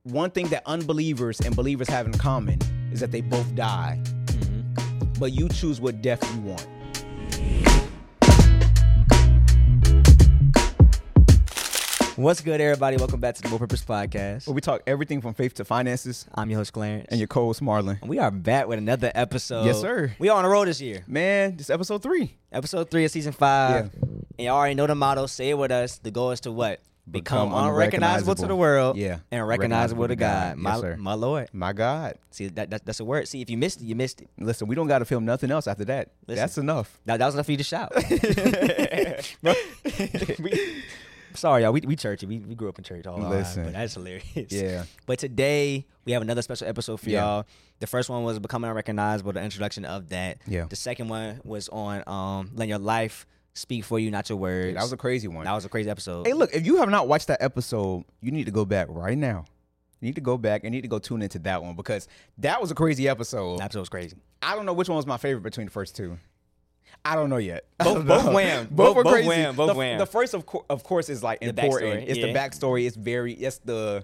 one thing that unbelievers and believers have in common is that they both die. But you choose what death you want. What's good, everybody? Welcome back to the More Purpose Podcast. Where we talk everything from faith to finances. I'm your host, Clarence. And your co-host, Marlon. And we are back with another episode. Yes, sir. We are on the road this year. Man, this is episode 3. Episode 3 of season 5. Yeah. And you already know the motto. Say it with us. The goal is to what? Become unrecognizable to the world. Yeah. And recognizable to God. Yes, sir. My Lord. My God. See, that's a word. See, if you missed it, you missed it. Listen, we don't got to film nothing else after that. Listen. That's enough. That was enough for you to shout. Sorry, y'all. We churchy. We grew up in church all our lives, but that's hilarious. Yeah. But today we have another special episode for Yeah. y'all. The first one was becoming unrecognizable, the introduction of that. Yeah. The second one was on letting your life speak for you, not your words. Yeah, that was a crazy one. That was a crazy episode. Hey, look, if you have not watched that episode, you need to go back right now. You need to go back and need to go tune into that one because that was a crazy episode. That episode was crazy. I don't know which one was my favorite between the first two. I don't know yet. Both wham. Both were crazy. Both wham. The first, of course, is like important. Backstory, It's the backstory. It's the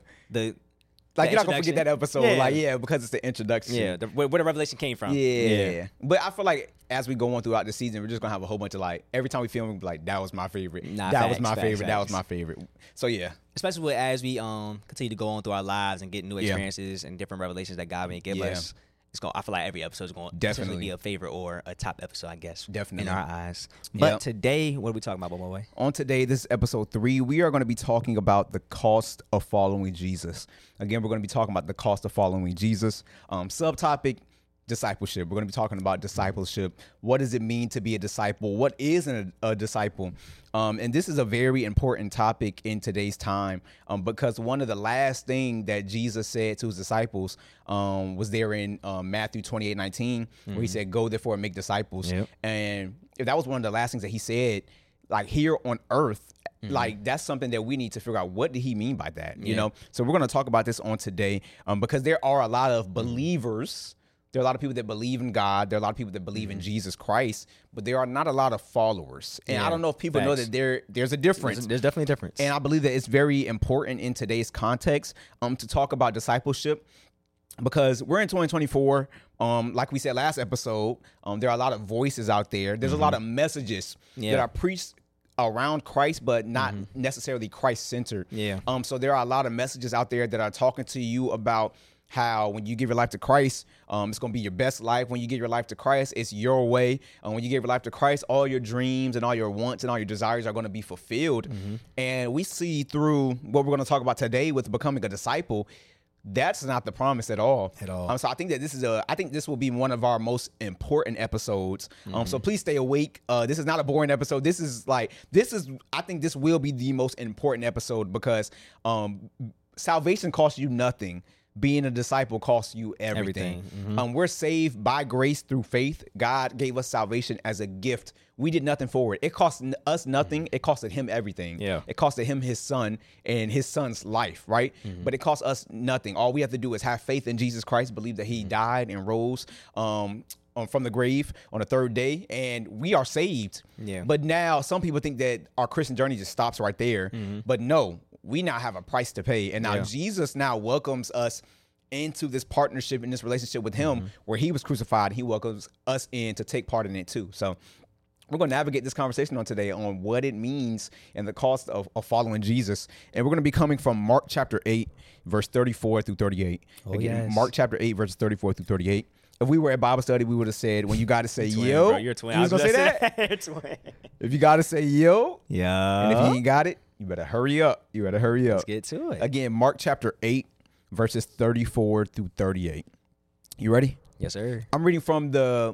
like, you're not gonna forget that episode. Because it's the introduction. Yeah, where the revelation came from. Yeah. But I feel like as we go on throughout the season, we're just gonna have a whole bunch of like every time we film, we'll be like, that was my favorite. That was my favorite. So yeah. Especially as we continue to go on through our lives and get new experiences and different revelations that God may give us. I feel like every episode is going to definitely be a favorite or a top episode, I guess. Definitely. In our eyes. But today, what are we talking about, Boy? On today, this is episode 3. We are going to be talking about the cost of following Jesus. Again, we're going to be talking about the cost of following Jesus. Subtopic, discipleship. We're going to be talking about discipleship. What does it mean to be a disciple? What is a disciple? And this is a very important topic in today's time because one of the last things that Jesus said to his disciples was there in Matthew 28:19, where he said, go therefore and make disciples. Yep. And if that was one of the last things that he said, like here on earth, like that's something that we need to figure out. What did he mean by that? You know? So we're going to talk about this on today because there are a lot of believers. There are a lot of people that believe in God. There are a lot of people that believe in Jesus Christ, but there are not a lot of followers. And I don't know if people know that there's a difference. There's definitely a difference. And I believe that it's very important in today's context to talk about discipleship because we're in 2024. Like we said last episode, there are a lot of voices out there. There's a lot of messages that are preached around Christ, but not necessarily Christ-centered. Yeah. So there are a lot of messages out there that are talking to you about how when you give your life to Christ, it's going to be your best life. When you give your life to Christ, it's your way. When you give your life to Christ, all your dreams and all your wants and all your desires are going to be fulfilled. And we see through what we're going to talk about today with becoming a disciple, that's not the promise at all. So I think that I think this will be one of our most important episodes. So please stay awake. This is not a boring episode. I think this will be the most important episode because salvation costs you nothing. Being a disciple costs you everything. We're saved by grace through faith. God gave us salvation as a gift. We did nothing for it. It cost us nothing. It costed him everything. Yeah. It costed him his son and his son's life, right? But it cost us nothing. All we have to do is have faith in Jesus Christ, believe that he died and rose from the grave on the third day, and we are saved. Yeah. But now some people think that our Christian journey just stops right there. But no, we now have a price to pay. And now Jesus now welcomes us into this partnership, in this relationship with him, where he was crucified. He welcomes us in to take part in it too. So we're going to navigate this conversation on today on what it means and the cost of following Jesus. And we're going to be coming from Mark chapter 8, verse 34 through 38. Mark chapter 8, verses 34 through 38. If we were at Bible study, we would have said, when you got to say twin, yo, bro, you're a twin. You was going to say that? Twin. If you got to say yo, and if you ain't got it, you better hurry up. Let's get to it. Again, Mark chapter 8, verses 34 through 38. You ready? Yes, sir. I'm reading from the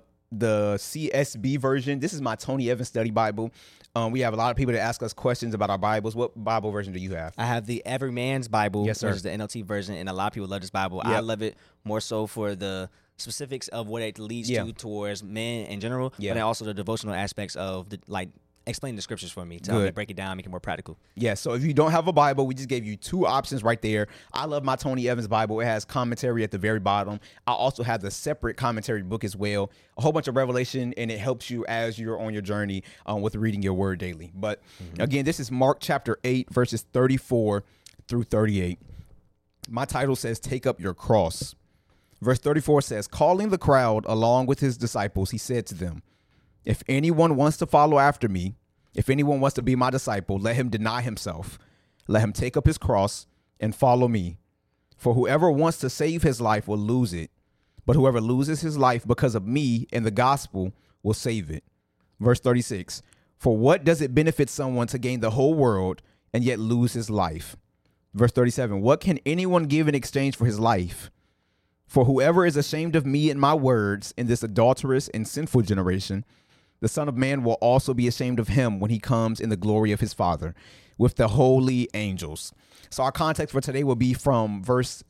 CSB version. This is my Tony Evans Study Bible. We have a lot of people that ask us questions about our Bibles. What Bible version do you have? I have the Everyman's Bible, yes, sir, which is the NLT version, and a lot of people love this Bible. Yep. I love it more so for the specifics of what it leads to towards men in general, but then also the devotional aspects of explain the scriptures for me to help me break it down, make it more practical. Yeah, so if you don't have a Bible, we just gave you 2 options right there. I love my Tony Evans Bible. It has commentary at the very bottom. I also have the separate commentary book as well, a whole bunch of revelation, and it helps you as you're on your journey with reading your word daily. But again, this is Mark chapter 8, verses 34 through 38. My title says, take up your cross. Verse 34 says, calling the crowd along with his disciples, he said to them, if anyone wants to follow after me, if anyone wants to be my disciple, let him deny himself. Let him take up his cross and follow me. For whoever wants to save his life will lose it. But whoever loses his life because of me and the gospel will save it. Verse 36, for what does it benefit someone to gain the whole world and yet lose his life? Verse 37, what can anyone give in exchange for his life? For whoever is ashamed of me and my words in this adulterous and sinful generation, the Son of Man will also be ashamed of him when he comes in the glory of his Father with the holy angels. So our context for today will be from verse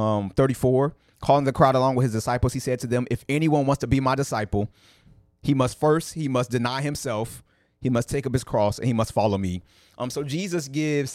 34. Calling the crowd along with his disciples, he said to them, if anyone wants to be my disciple, he must deny himself, he must take up his cross, and he must follow me. So Jesus gives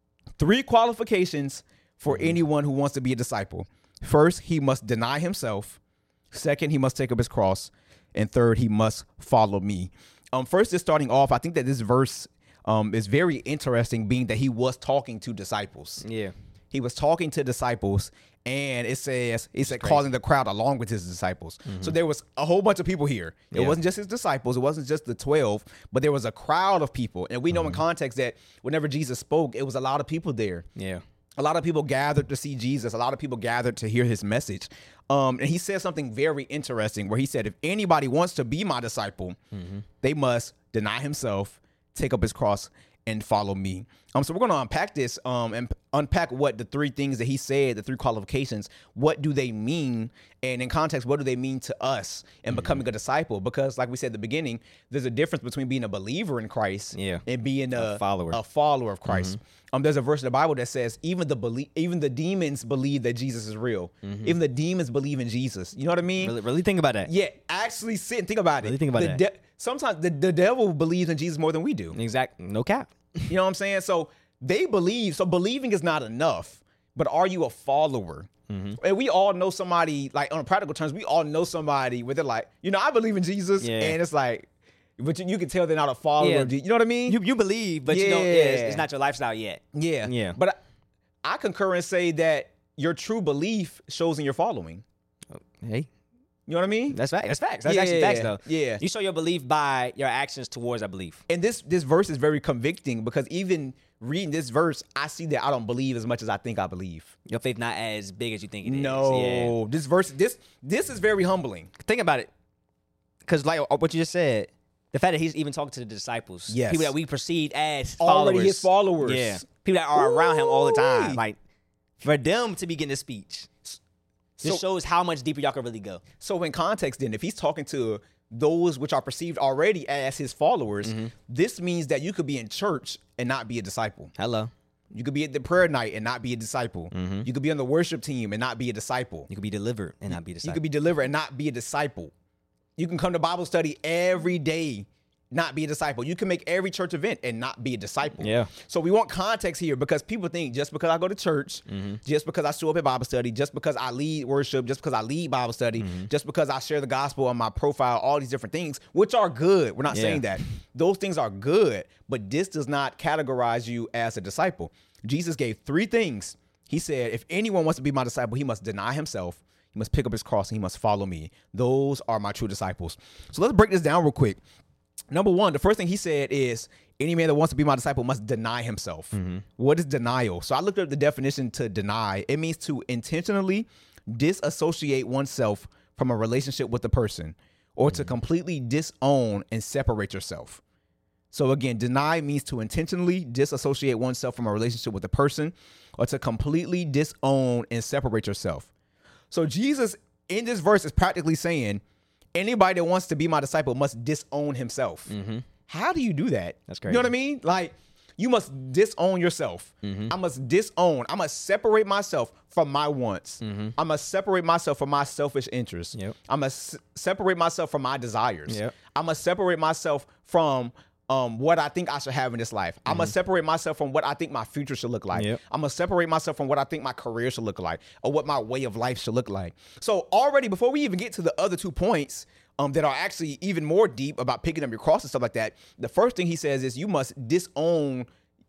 3 qualifications for anyone who wants to be a disciple. First, he must deny himself. Second, he must take up his cross. And third, he must follow me. First, just starting off, I think that this verse is very interesting, being that he was talking to disciples. Yeah. He was talking to disciples, and it said calling the crowd along with his disciples. Mm-hmm. So there was a whole bunch of people here. It wasn't just his disciples. It wasn't just the 12, but there was a crowd of people. And we know in context that whenever Jesus spoke, it was a lot of people there. Yeah. A lot of people gathered to see Jesus. A lot of people gathered to hear his message. And he said something very interesting where he said, if anybody wants to be my disciple, they must deny himself, take up his cross, and follow me. So we're going to unpack this and unpack what the 3 things that he said, the 3 qualifications, what do they mean? And in context, what do they mean to us in becoming a disciple? Because like we said at the beginning, there's a difference between being a believer in Christ and being a follower of Christ. There's a verse in the Bible that says even the demons believe that Jesus is real. Even the demons believe in Jesus. You know what I mean? Really think about that. Yeah, actually sit and think about it. Really think about that. Sometimes the devil believes in Jesus more than we do. Exactly. No cap. You know what I'm saying? So they believe. So believing is not enough. But are you a follower? And we all know somebody, like on practical terms, we all know somebody where they're like, I believe in Jesus. Yeah. And it's like, but you can tell they're not a follower of Jesus. You know what I mean? You believe, but you don't. It's not your lifestyle yet. Yeah. But I concur and say that your true belief shows in your following. Hey. You know what I mean? That's facts. That's actually facts, though. Yeah. You show your belief by your actions towards that belief. And this verse is very convicting because even reading this verse, I see that I don't believe as much as I think I believe. Your faith not as big as you think it is. No. This verse, this is very humbling. Think about it. Because like what you just said, the fact that he's even talking to the disciples. Yes. People that we perceive as followers. Already his followers. Yeah. People that are around him all the time. Like, for them to be getting this speech. This shows how much deeper y'all can really go. So in context then, if he's talking to those which are perceived already as his followers, this means that you could be in church and not be a disciple. Hello. You could be at the prayer night and not be a disciple. You could be on the worship team and not be a disciple. You could be delivered and not be a disciple. You could be delivered and not be a disciple. You can come to Bible study every day, not be a disciple. You can make every church event and not be a disciple. Yeah. So we want context here because people think just because I go to church, just because I show up at Bible study, just because I lead worship, just because I lead Bible study, just because I share the gospel on my profile, all these different things, which are good. We're not saying that. Those things are good, but this does not categorize you as a disciple. Jesus gave 3 things. He said, if anyone wants to be my disciple, he must deny himself, he must pick up his cross, and he must follow me. Those are my true disciples. So let's break this down real quick. Number 1, the first thing he said is any man that wants to be my disciple must deny himself. What is denial? So I looked up the definition to deny. It means to intentionally disassociate oneself from a relationship with a person or to completely disown and separate yourself. So again, deny means to intentionally disassociate oneself from a relationship with a person or to completely disown and separate yourself. So Jesus in this verse is practically saying, anybody that wants to be my disciple must disown himself. How do you do that? That's crazy. You know what I mean? Like, you must disown yourself. I must disown. I must separate myself from my wants. I must separate myself from my selfish interests. I must separate myself from my desires. I must separate myself from what I think I should have in this life. I must separate myself from what I think my future should look like. I must separate myself from what I think my career should look like or what my way of life should look like. So already, before we even get to the other 2 points that are actually even more deep about picking up your cross and stuff like that, the first thing he says is you must disown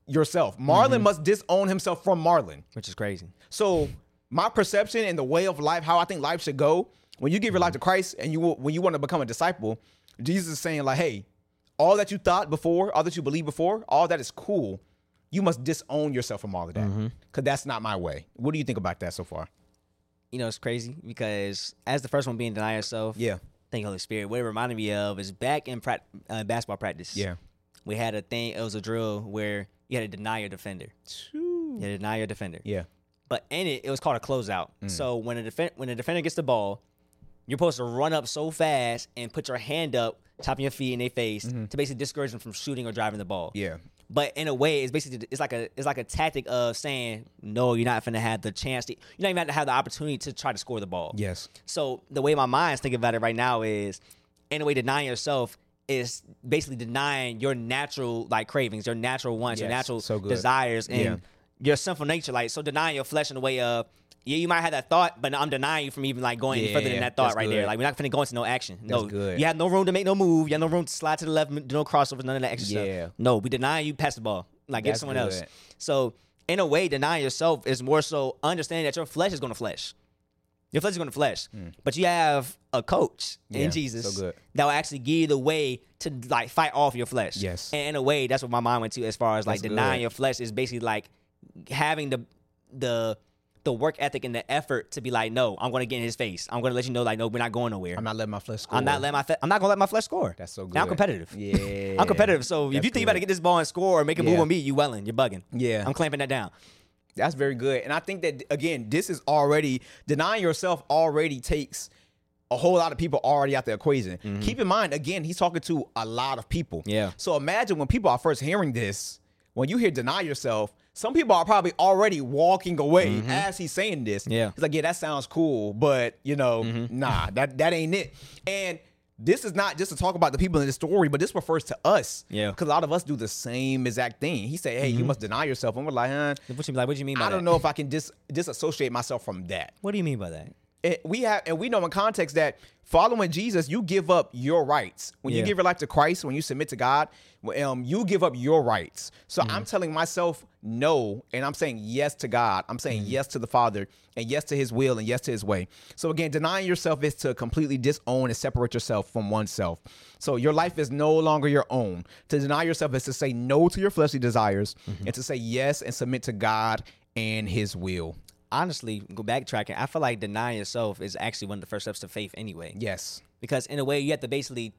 yourself. Marlon must disown himself from Marlon. Which is crazy. So my perception and the way of life, how I think life should go, when you give your life to Christ and when you want to become a disciple, Jesus is saying like, hey, all that you thought before, all that you believed before, all that is cool. You must disown yourself from all of that because that's not my way. What do you think about that so far? You know, it's crazy because as the first one being deny yourself, thank Holy Spirit. What it reminded me of is back in basketball practice. Yeah. We had a thing, it was a drill where you had to deny your defender. You had to deny your defender. Yeah. But in it was called a closeout. So when a defender gets the ball, you're supposed to run up so fast and put your hand up, chopping your feet in their face to basically discourage them from shooting or driving the ball. Yeah. But in a way, it's like a tactic of saying, no, you're not finna have the chance to, you're not even going to have the opportunity to try to score the ball. Yes. So the way my mind's thinking about it right now is, in a way, denying yourself is basically denying your natural like cravings, your natural wants, your natural desires, and your sinful nature. Like, so denying your flesh in the way of, you might have that thought, but I'm denying you from even like going any further than that thought right there. Like, we're not finna go into no action. That's good. You have no room to make no move. You have no room to slide to the left, do no crossovers, none of that extra stuff. No, we denying you pass the ball. Like, get someone else. So in a way, denying yourself is more so understanding that your flesh is going to flesh. Your flesh is going to flesh. But you have a coach in Jesus that will actually give you the way to like fight off your flesh. Yes. And in a way, that's what my mind went to as far as like denying your flesh is basically like having the work ethic and the effort to be like, no, I'm going to get in his face. I'm going to let you know, like, no, we're not going nowhere. I'm not letting my flesh score. I'm not going to let my flesh score. That's so good. Now I'm competitive. Yeah. I'm competitive. So if you think you better get this ball and score or make a move on me, you welling. You're bugging. Yeah. I'm clamping that down. That's very good. And I think that, again, this is already, denying yourself already takes a whole lot of people already out the equation. Keep in mind, again, he's talking to a lot of people. Yeah. So imagine when people are first hearing this, when you hear deny yourself, some people are probably already walking away as he's saying this. Yeah. It's like, yeah, that sounds cool, but, you know, nah, that ain't it. And this is not just to talk about the people in the story, but this refers to us. Yeah. Because a lot of us do the same exact thing. He said, hey, you must deny yourself. And we're like, what do you mean by that? I don't know if I can disassociate myself from that. What do you mean by that? We know in context that following Jesus, you give up your rights. When you give your life to Christ, when you submit to God, you give up your rights. So I'm telling myself no, and I'm saying yes to God. I'm saying yes to the Father, and yes to his will, and yes to his way. So again, denying yourself is to completely disown and separate yourself from oneself. So your life is no longer your own. To deny yourself is to say no to your fleshly desires and to say yes and submit to God and his will. Honestly, go backtracking, I feel like denying yourself is actually one of the first steps to faith anyway. Yes. Because in a way, you have to basically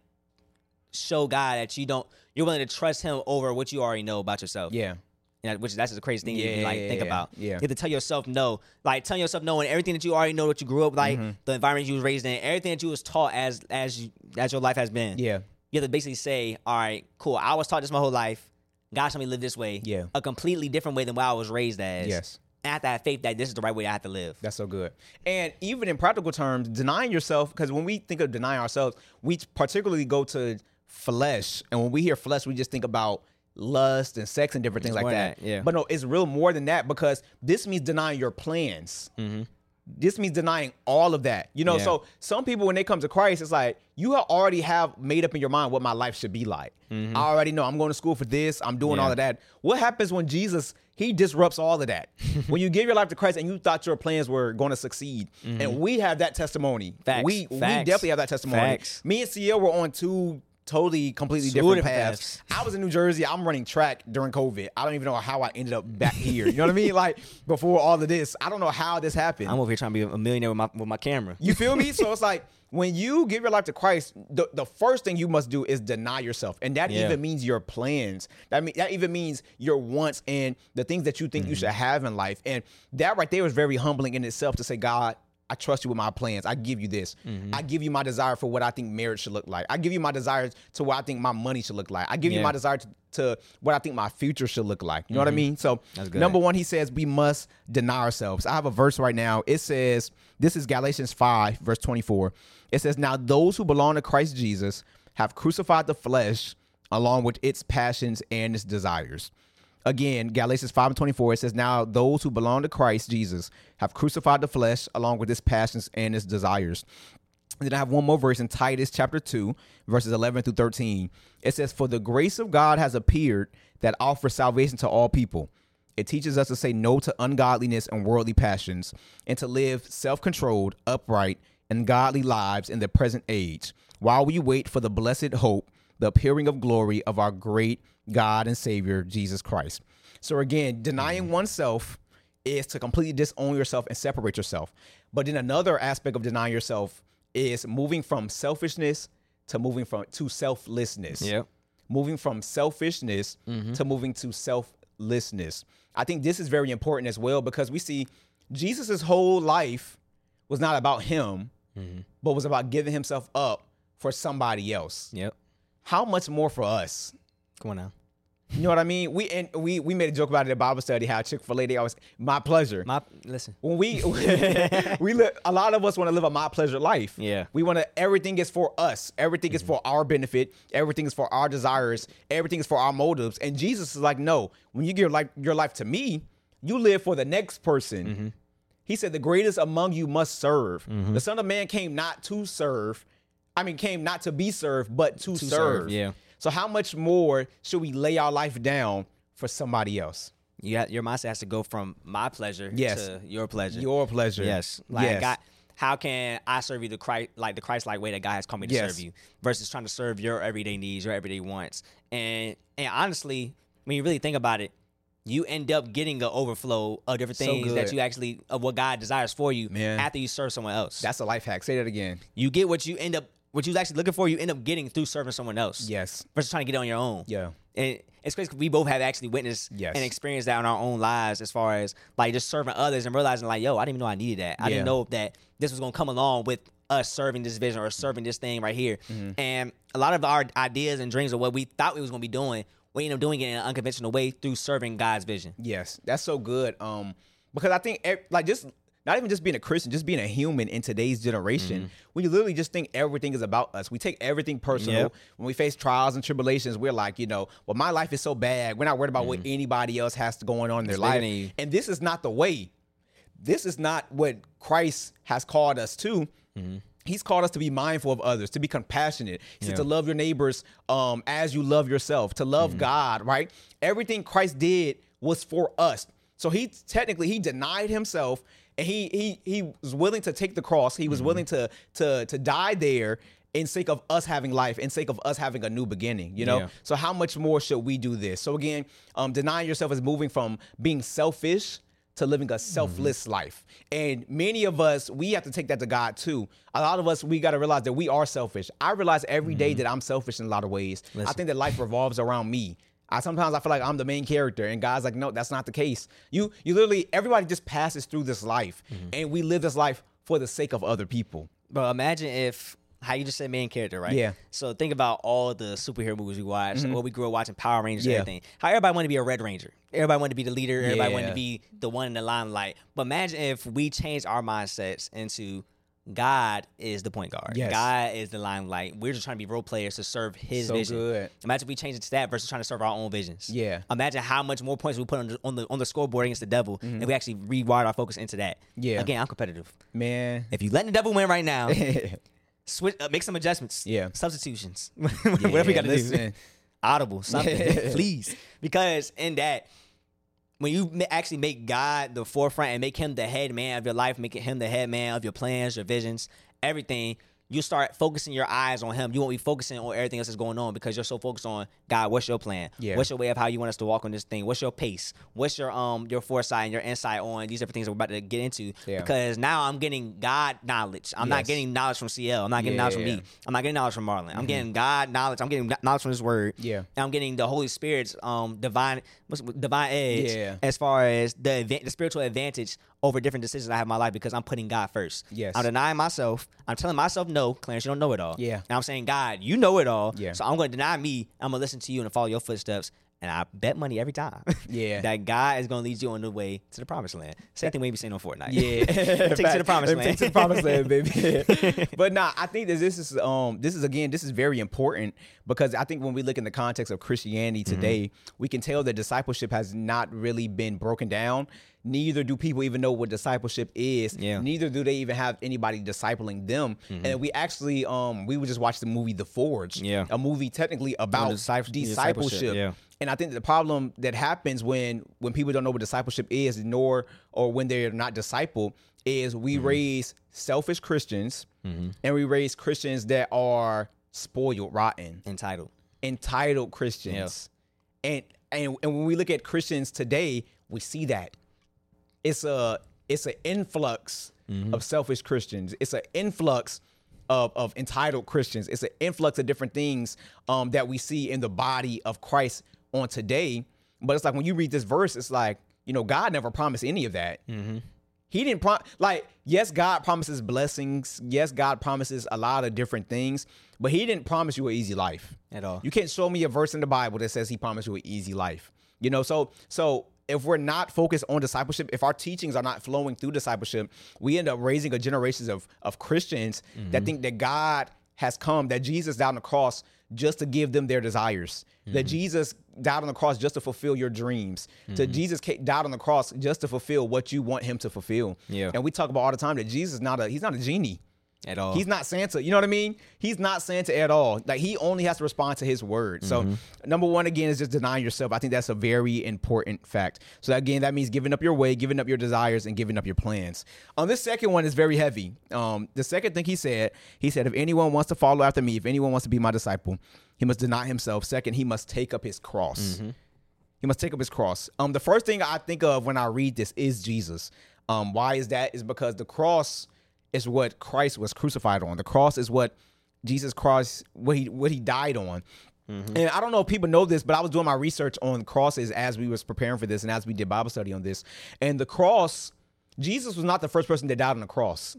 show God that you're willing to trust him over what you already know about yourself. Yeah. Which that's the crazy thing you can think about. Yeah. You have to tell yourself no. Like telling yourself no and everything that you already know, what you grew up like, the environment you was raised in, everything that you was taught as your life has been. Yeah. You have to basically say, all right, cool, I was taught this my whole life. God told me to live this way. Yeah. A completely different way than what I was raised as. Yes. I have to have faith that this is the right way I have to live. That's so good. And even in practical terms, denying yourself, because when we think of denying ourselves, we particularly go to flesh. And when we hear flesh, we just think about lust and sex and different things like that. Yeah. But no, it's real more than that, because this means denying your plans. This means denying all of that. You know, so some people, when they come to Christ, it's like, you already have made up in your mind what my life should be like. I already know I'm going to school for this. I'm doing all of that. What happens when Jesus, he disrupts all of that? When you give your life to Christ and you thought your plans were going to succeed. And we have that testimony. Facts. We definitely have that testimony. Facts. Me and CL were on two completely different paths. I was in New Jersey. I'm running track during COVID. I don't even know how I ended up back here. You know what I mean? Like, before all of this, I don't know how this happened. I'm over here trying to be a millionaire with my camera. You feel me? So it's like, when you give your life to Christ, the first thing you must do is deny yourself. And that even means your plans. That even means your wants and the things that you think you should have in life. And that right there is very humbling in itself, to say, God, I trust you with my plans. I give you this. I give you my desire for what I think marriage should look like. I give you my desires to what I think my money should look like. I give you my desire to what I think my future should look like. You know what I mean? So number one, he says we must deny ourselves. I have a verse right now. It says, this is Galatians 5, verse 24. It says, now those who belong to Christ Jesus have crucified the flesh along with its passions and its desires. Again, Galatians 5:24, it says, now those who belong to Christ Jesus have crucified the flesh along with its passions and its desires. And then I have one more verse in Titus chapter 2, verses 11 through 13. It says, for the grace of God has appeared, that offers salvation to all people. It teaches us to say no to ungodliness and worldly passions and to live self-controlled, upright, and godly lives in the present age while we wait for the blessed hope, the appearing of glory of our great God and Savior, Jesus Christ. So again, denying oneself is to completely disown yourself and separate yourself. But then another aspect of denying yourself is moving from selfishness to selflessness. Yep. Moving from selfishness to moving to selflessness. I think this is very important as well because we see Jesus's whole life was not about him, but was about giving himself up for somebody else. Yep. How much more for us? Come on now. You know what I mean? We made a joke about it at Bible study, how Chick-fil-A, they always, my pleasure. Listen. When we live, a lot of us want to live a my pleasure life. Yeah. We want to, everything is for us. Everything is for our benefit. Everything is for our desires. Everything is for our motives. And Jesus is like, no, when you give your life to me, you live for the next person. He said, the greatest among you must serve. The Son of Man came not to be served, but to serve. Yeah. So how much more should we lay our life down for somebody else? Your mindset has to go from my pleasure to your pleasure. Your pleasure. Yes. Like God, how can I serve you the Christ-like way that God has called me to serve you versus trying to serve your everyday needs, your everyday wants. And honestly, when you really think about it, you end up getting an overflow of different things that you actually, of what God desires for you after you serve someone else. That's a life hack. Say that again. You get what you was actually looking for, you end up getting through serving someone else. Yes. Versus trying to get it on your own. Yeah. And it's crazy because we both have actually witnessed and experienced that in our own lives as far as like just serving others and realizing like, yo, I didn't even know I needed that. I didn't know that this was going to come along with us serving this vision or serving this thing right here. And a lot of our ideas and dreams of what we thought we was going to be doing, we end up doing it in an unconventional way through serving God's vision. Yes, that's so good. Because I think like just not even just being a Christian, just being a human in today's generation, when you literally just think everything is about us. We take everything personal. Yep. When we face trials and tribulations, we're like, well, my life is so bad. We're not worried about what anybody else has going on in their life. And this is not the way. This is not what Christ has called us to. He's called us to be mindful of others, to be compassionate. He said to love your neighbors as you love yourself, to love God, right? Everything Christ did was for us. So he denied himself, and he was willing to take the cross. He was willing to die there in sake of us having life, in sake of us having a new beginning, So how much more should we do this? So again, denying yourself is moving from being selfish to living a selfless life. And many of us, we have to take that to God too. A lot of us, we got to realize that we are selfish. I realize every day that I'm selfish in a lot of ways. I think that life revolves around me. Sometimes I feel like I'm the main character, and God's like, no, that's not the case. You literally, everybody just passes through this life, and we live this life for the sake of other people. But imagine if, how you just said main character, right? Yeah. So think about all the superhero movies we watched, what we grew up watching, Power Rangers and everything. How everybody wanted to be a Red Ranger. Everybody wanted to be the leader. Everybody wanted to be the one in the limelight. But imagine if we changed our mindsets into God is the point guard. Yes. God is the limelight. We're just trying to be role players to serve his vision. Good. Imagine if we change it to that versus trying to serve our own visions. Yeah. Imagine how much more points we put on the scoreboard against the devil, and we actually rewired our focus into that. Yeah. Again, I'm competitive. Man. If you letting the devil win right now, switch, make some adjustments. Yeah. Substitutions. Whatever we got to do. Audible, something, please. Because in that, when you actually make God the forefront and make him the head man of your life, making him the head man of your plans, your visions, everything, you start focusing your eyes on him. You won't be focusing on everything else that's going on because you're so focused on, God, what's your plan? Yeah. What's your way of how you want us to walk on this thing? What's your pace? What's your foresight and your insight on these different things that we're about to get into? Yeah. Because now I'm getting God knowledge. I'm not getting knowledge from CL. I'm not getting knowledge from me. I'm not getting knowledge from Marlon. I'm getting God knowledge. I'm getting knowledge from his word. Yeah. And I'm getting the Holy Spirit's divine edge as far as the spiritual advantage over different decisions I have in my life because I'm putting God first. Yes. I'm denying myself. I'm telling myself, no, Clarence, you don't know it all. Yeah. And I'm saying, God, you know it all. Yeah. So I'm going to deny me. I'm going to listen to you and follow your footsteps. And I bet money every time. Yeah. that God is going to lead you on the way to the promised land. Same thing we be saying on Fortnite. Yeah. Take to the promised land. Take to the promised land, baby. But nah, I think that this is very important because I think when we look in the context of Christianity today, we can tell that discipleship has not really been broken down. neither do people even know what discipleship is. Yeah. Neither do they even have anybody discipling them. And we actually we would just watch the movie The Forge, a movie technically about discipleship. Yeah. And I think the problem that happens when people don't know what discipleship is, or when they're not discipled, is we raise selfish Christians and we raise Christians that are spoiled, rotten, entitled Christians. And when we look at Christians today, we see that it's an influx of selfish Christians. It's an influx of entitled Christians. It's an influx of different things that we see in the body of Christ on today. But it's like when you read this verse, it's like, God never promised any of that. He didn't yes, God promises blessings. Yes, God promises a lot of different things, but he didn't promise you an easy life at all. You can't show me a verse in the Bible that says he promised you an easy life. So if we're not focused on discipleship, if our teachings are not flowing through discipleship, we end up raising a generation of Christians that think that God has come, that Jesus died on the cross just to give them their desires, that Jesus died on the cross just to fulfill your dreams, that Jesus died on the cross just to fulfill what you want him to fulfill. Yeah. And we talk about all the time that Jesus he's not a genie. At all. He's not Santa. You know what I mean? He's not Santa at all. Like, he only has to respond to his word. So number one, again, is just denying yourself. I think that's a very important fact. So again, that means giving up your way, giving up your desires, and giving up your plans. This second one is very heavy. The second thing he said, if anyone wants to follow after me, if anyone wants to be my disciple, he must deny himself. Second, he must take up his cross. He must take up his cross. The first thing I think of when I read this is Jesus. Why is that? Is because the cross is what Christ was crucified on. The cross is what Jesus Christ, what he died on. And I don't know if people know this, but I was doing my research on crosses as we was preparing for this and as we did Bible study on this. And the cross, Jesus was not the first person that died on the cross.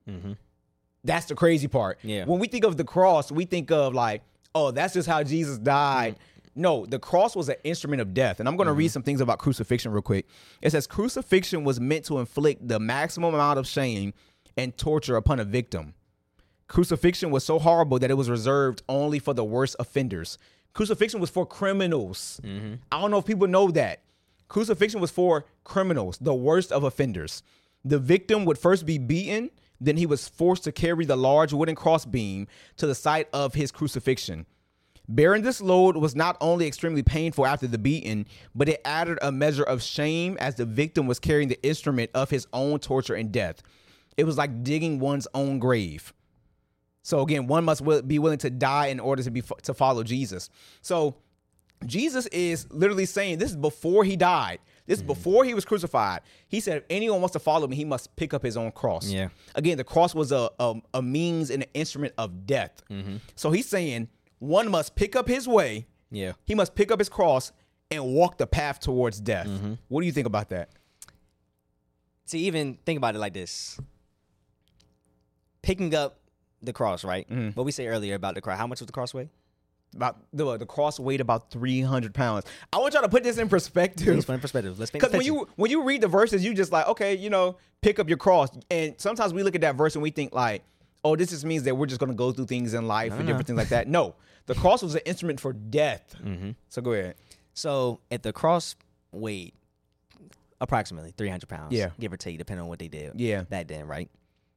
That's the crazy part. Yeah. When we think of the cross, we think of like, oh, that's just how Jesus died. No, the cross was an instrument of death. And I'm going to read some things about crucifixion real quick. It says crucifixion was meant to inflict the maximum amount of shame and torture upon a victim. Crucifixion was so horrible that it was reserved only for the worst offenders. Crucifixion was for criminals. I don't know if people know that. Crucifixion was for criminals, the worst of offenders. The victim would first be beaten, then he was forced to carry the large wooden crossbeam to the site of his crucifixion. Bearing this load was not only extremely painful after the beating, but it added a measure of shame as the victim was carrying the instrument of his own torture and death. It was like digging one's own grave. So again, one must be willing to die in order to follow Jesus. So Jesus is literally saying, this is before he died. This is before he was crucified. He said, if anyone wants to follow me, he must pick up his own cross. Yeah. Again, the cross was a means and an instrument of death. So he's saying one must pick up his way. Yeah. He must pick up his cross and walk the path towards death. What do you think about that? See, even think about it like this. Picking up the cross, right? What we say earlier about the cross. How much was the cross weigh? About the cross weighed about 300 pounds. I want y'all to put this in perspective. Let's put in perspective. Let's because when you read the verses, you just like, okay, pick up your cross. And sometimes we look at that verse and we think like, oh, this just means that we're just going to go through things in life and different things like that. No, the cross was an instrument for death. So go ahead. So if the cross weighed approximately 300 pounds, give or take, depending on what they did back then, right?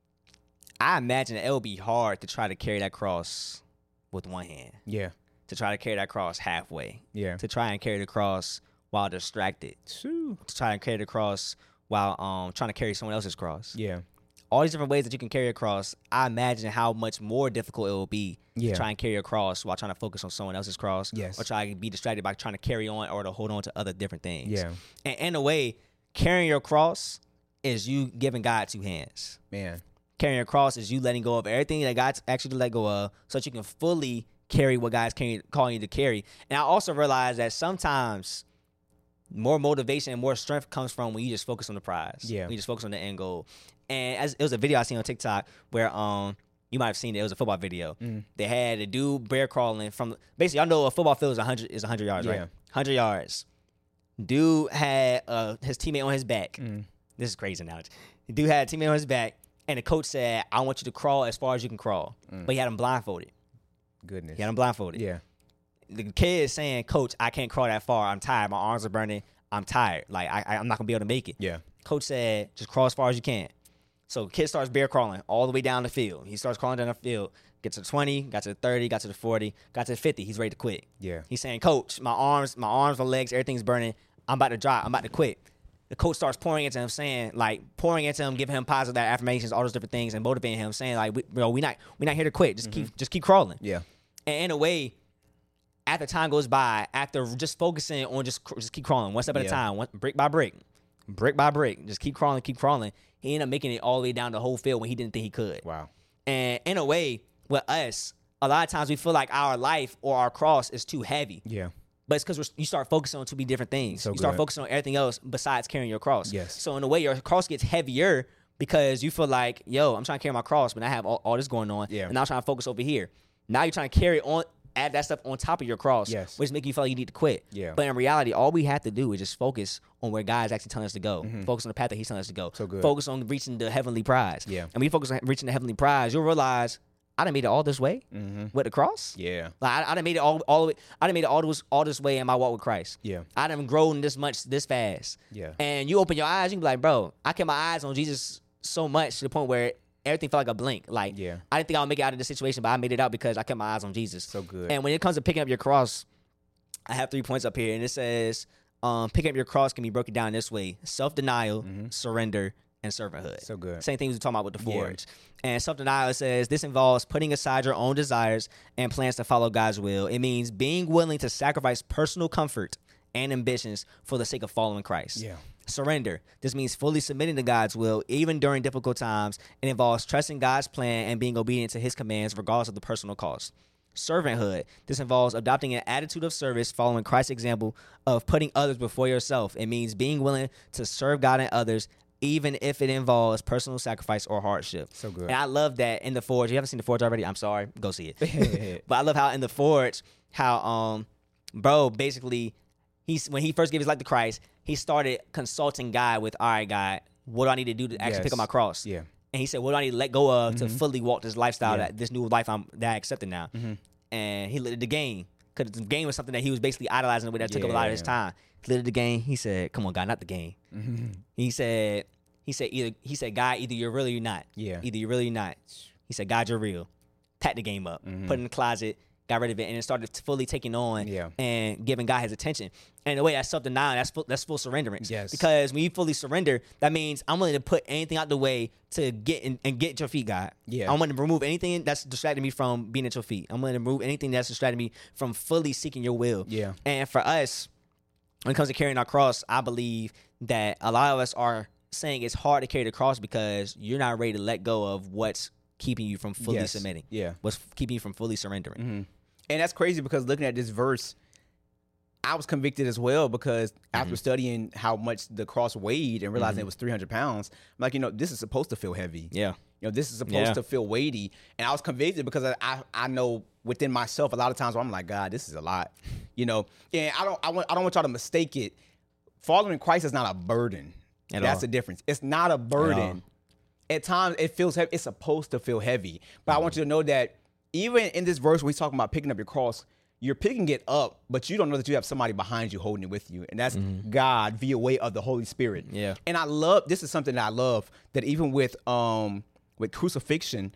I imagine it would be hard to try to carry that cross with one hand. Yeah. To try to carry that cross halfway. Yeah. To try and carry the cross while distracted. To try and carry the cross while trying to carry someone else's cross. Yeah. All these different ways that you can carry a cross, I imagine how much more difficult it will be to try and carry a cross while trying to focus on someone else's cross. Yes. Or try to be distracted by trying to carry on or to hold on to other different things. Yeah. And in a way, carrying your cross is you giving God two hands. Man. Carrying a cross is you letting go of everything that God's actually let go of so that you can fully carry what God's calling you to carry. And I also realize that sometimes more motivation and more strength comes from when you just focus on the prize. Yeah. When you just focus on the end goal. And it was a video I seen on TikTok where you might have seen it. It was a football video. They had a dude bear crawling from basically, I know a football field is 100 yards, right? 100 yards. Dude had his teammate on his back. This is crazy analogy. The dude had a teammate on his back. And the coach said, I want you to crawl as far as you can crawl. But he had him blindfolded. Goodness. He had him blindfolded. Yeah. The kid is saying, Coach, I can't crawl that far. I'm tired. My arms are burning. I'm tired. Like, I'm not going to be able to make it. Yeah. Coach said, just crawl as far as you can. So kid starts bear crawling all the way down the field. He starts crawling down the field, gets to 20, got to the 30, got to the 40, got to the 50. He's ready to quit. Yeah. He's saying, Coach, my arms, my legs, everything's burning. I'm about to drop. I'm about to quit. The coach starts pouring into him, giving him positive affirmations, all those different things, and motivating him, saying like, we're not here to quit. Just keep crawling. Yeah. And in a way, after time goes by, after just focusing on just keep crawling, one step at a time, brick by brick, just keep crawling. He ended up making it all the way down the whole field when he didn't think he could. Wow. And in a way, with us, a lot of times we feel like our life or our cross is too heavy. Yeah. But it's because you start focusing on too many different things. You start focusing on everything else besides carrying your cross. Yes. So in a way, your cross gets heavier because you feel like, yo, I'm trying to carry my cross, but I have all this going on. Yeah. And now I'm trying to focus over here. Now you're trying to carry on, add that stuff on top of your cross, yes, which makes you feel like you need to quit. Yeah. But in reality, all we have to do is just focus on where God's actually telling us to go. Focus on the path that He's telling us to go. So good. Focus on reaching the heavenly prize. Yeah. And when you focus on reaching the heavenly prize, you'll realize, I done made it all this way with the cross. Yeah. Like I done made it all the way. I done made it all this way in my walk with Christ. Yeah. I done grown this much, this fast. Yeah. And you open your eyes, you can be like, bro, I kept my eyes on Jesus so much to the point where everything felt like a blink. Like, yeah. I didn't think I would make it out of this situation, but I made it out because I kept my eyes on Jesus. So good. And when it comes to picking up your cross, I have 3 points up here, and it says, picking up your cross can be broken down this way: self-denial, surrender, and servanthood. So good. Same thing we were talking about with the forge. And self-denial says this involves putting aside your own desires and plans to follow God's will. It means being willing to sacrifice personal comfort and ambitions for the sake of following Christ. Yeah. Surrender. This means fully submitting to God's will, even during difficult times. It involves trusting God's plan and being obedient to His commands, regardless of the personal cost. Servanthood. This involves adopting an attitude of service, following Christ's example of putting others before yourself. It means being willing to serve God and others, even if it involves personal sacrifice or hardship. So good. And I love that in The Forge. You haven't seen The Forge already? I'm sorry. Go see it. But I love how in The Forge, how bro, basically, when he first gave his life to Christ, he started consulting God with, all right, God, what do I need to do to actually pick up my cross? Yeah. And he said, what do I need to let go of to fully walk this lifestyle, this new life that I accepted now? And he lit the game. Because the game was something that he was basically idolizing the way that took up a lot of his time. He lit the game. He said, come on, God, not the game. He said, God, either you're real or you're not. Yeah. Either you're real or you're not. He said, God, you're real. Packed the game up, put it in the closet, got rid of it, and it started fully taking on and giving God His attention. And in a way, that's self-denial. That's full surrenderance. Yes. Because when you fully surrender, that means I'm willing to put anything out the way to get at your feet, God. Yeah. I'm willing to remove anything that's distracting me from being at your feet. I'm willing to remove anything that's distracting me from fully seeking your will. Yeah. And for us, when it comes to carrying our cross, I believe that a lot of us are saying it's hard to carry the cross because you're not ready to let go of what's keeping you from fully submitting. Yeah. What's keeping you from fully surrendering. And that's crazy because looking at this verse, I was convicted as well because after studying how much the cross weighed and realizing it was 300 pounds, I'm like, this is supposed to feel heavy. Yeah. This is supposed to feel weighty. And I was convicted because I know within myself a lot of times where I'm like, God, this is a lot. And I don't want y'all to mistake it. Following Christ is not a burden. That's the difference. It's not a burden. At times it feels heavy. It's supposed to feel heavy. But I want you to know that even in this verse, when he's talking about picking up your cross, you're picking it up, but you don't know that you have somebody behind you holding it with you. And that's God via way of the Holy Spirit. Yeah. And this is something that I love, that even with crucifixion,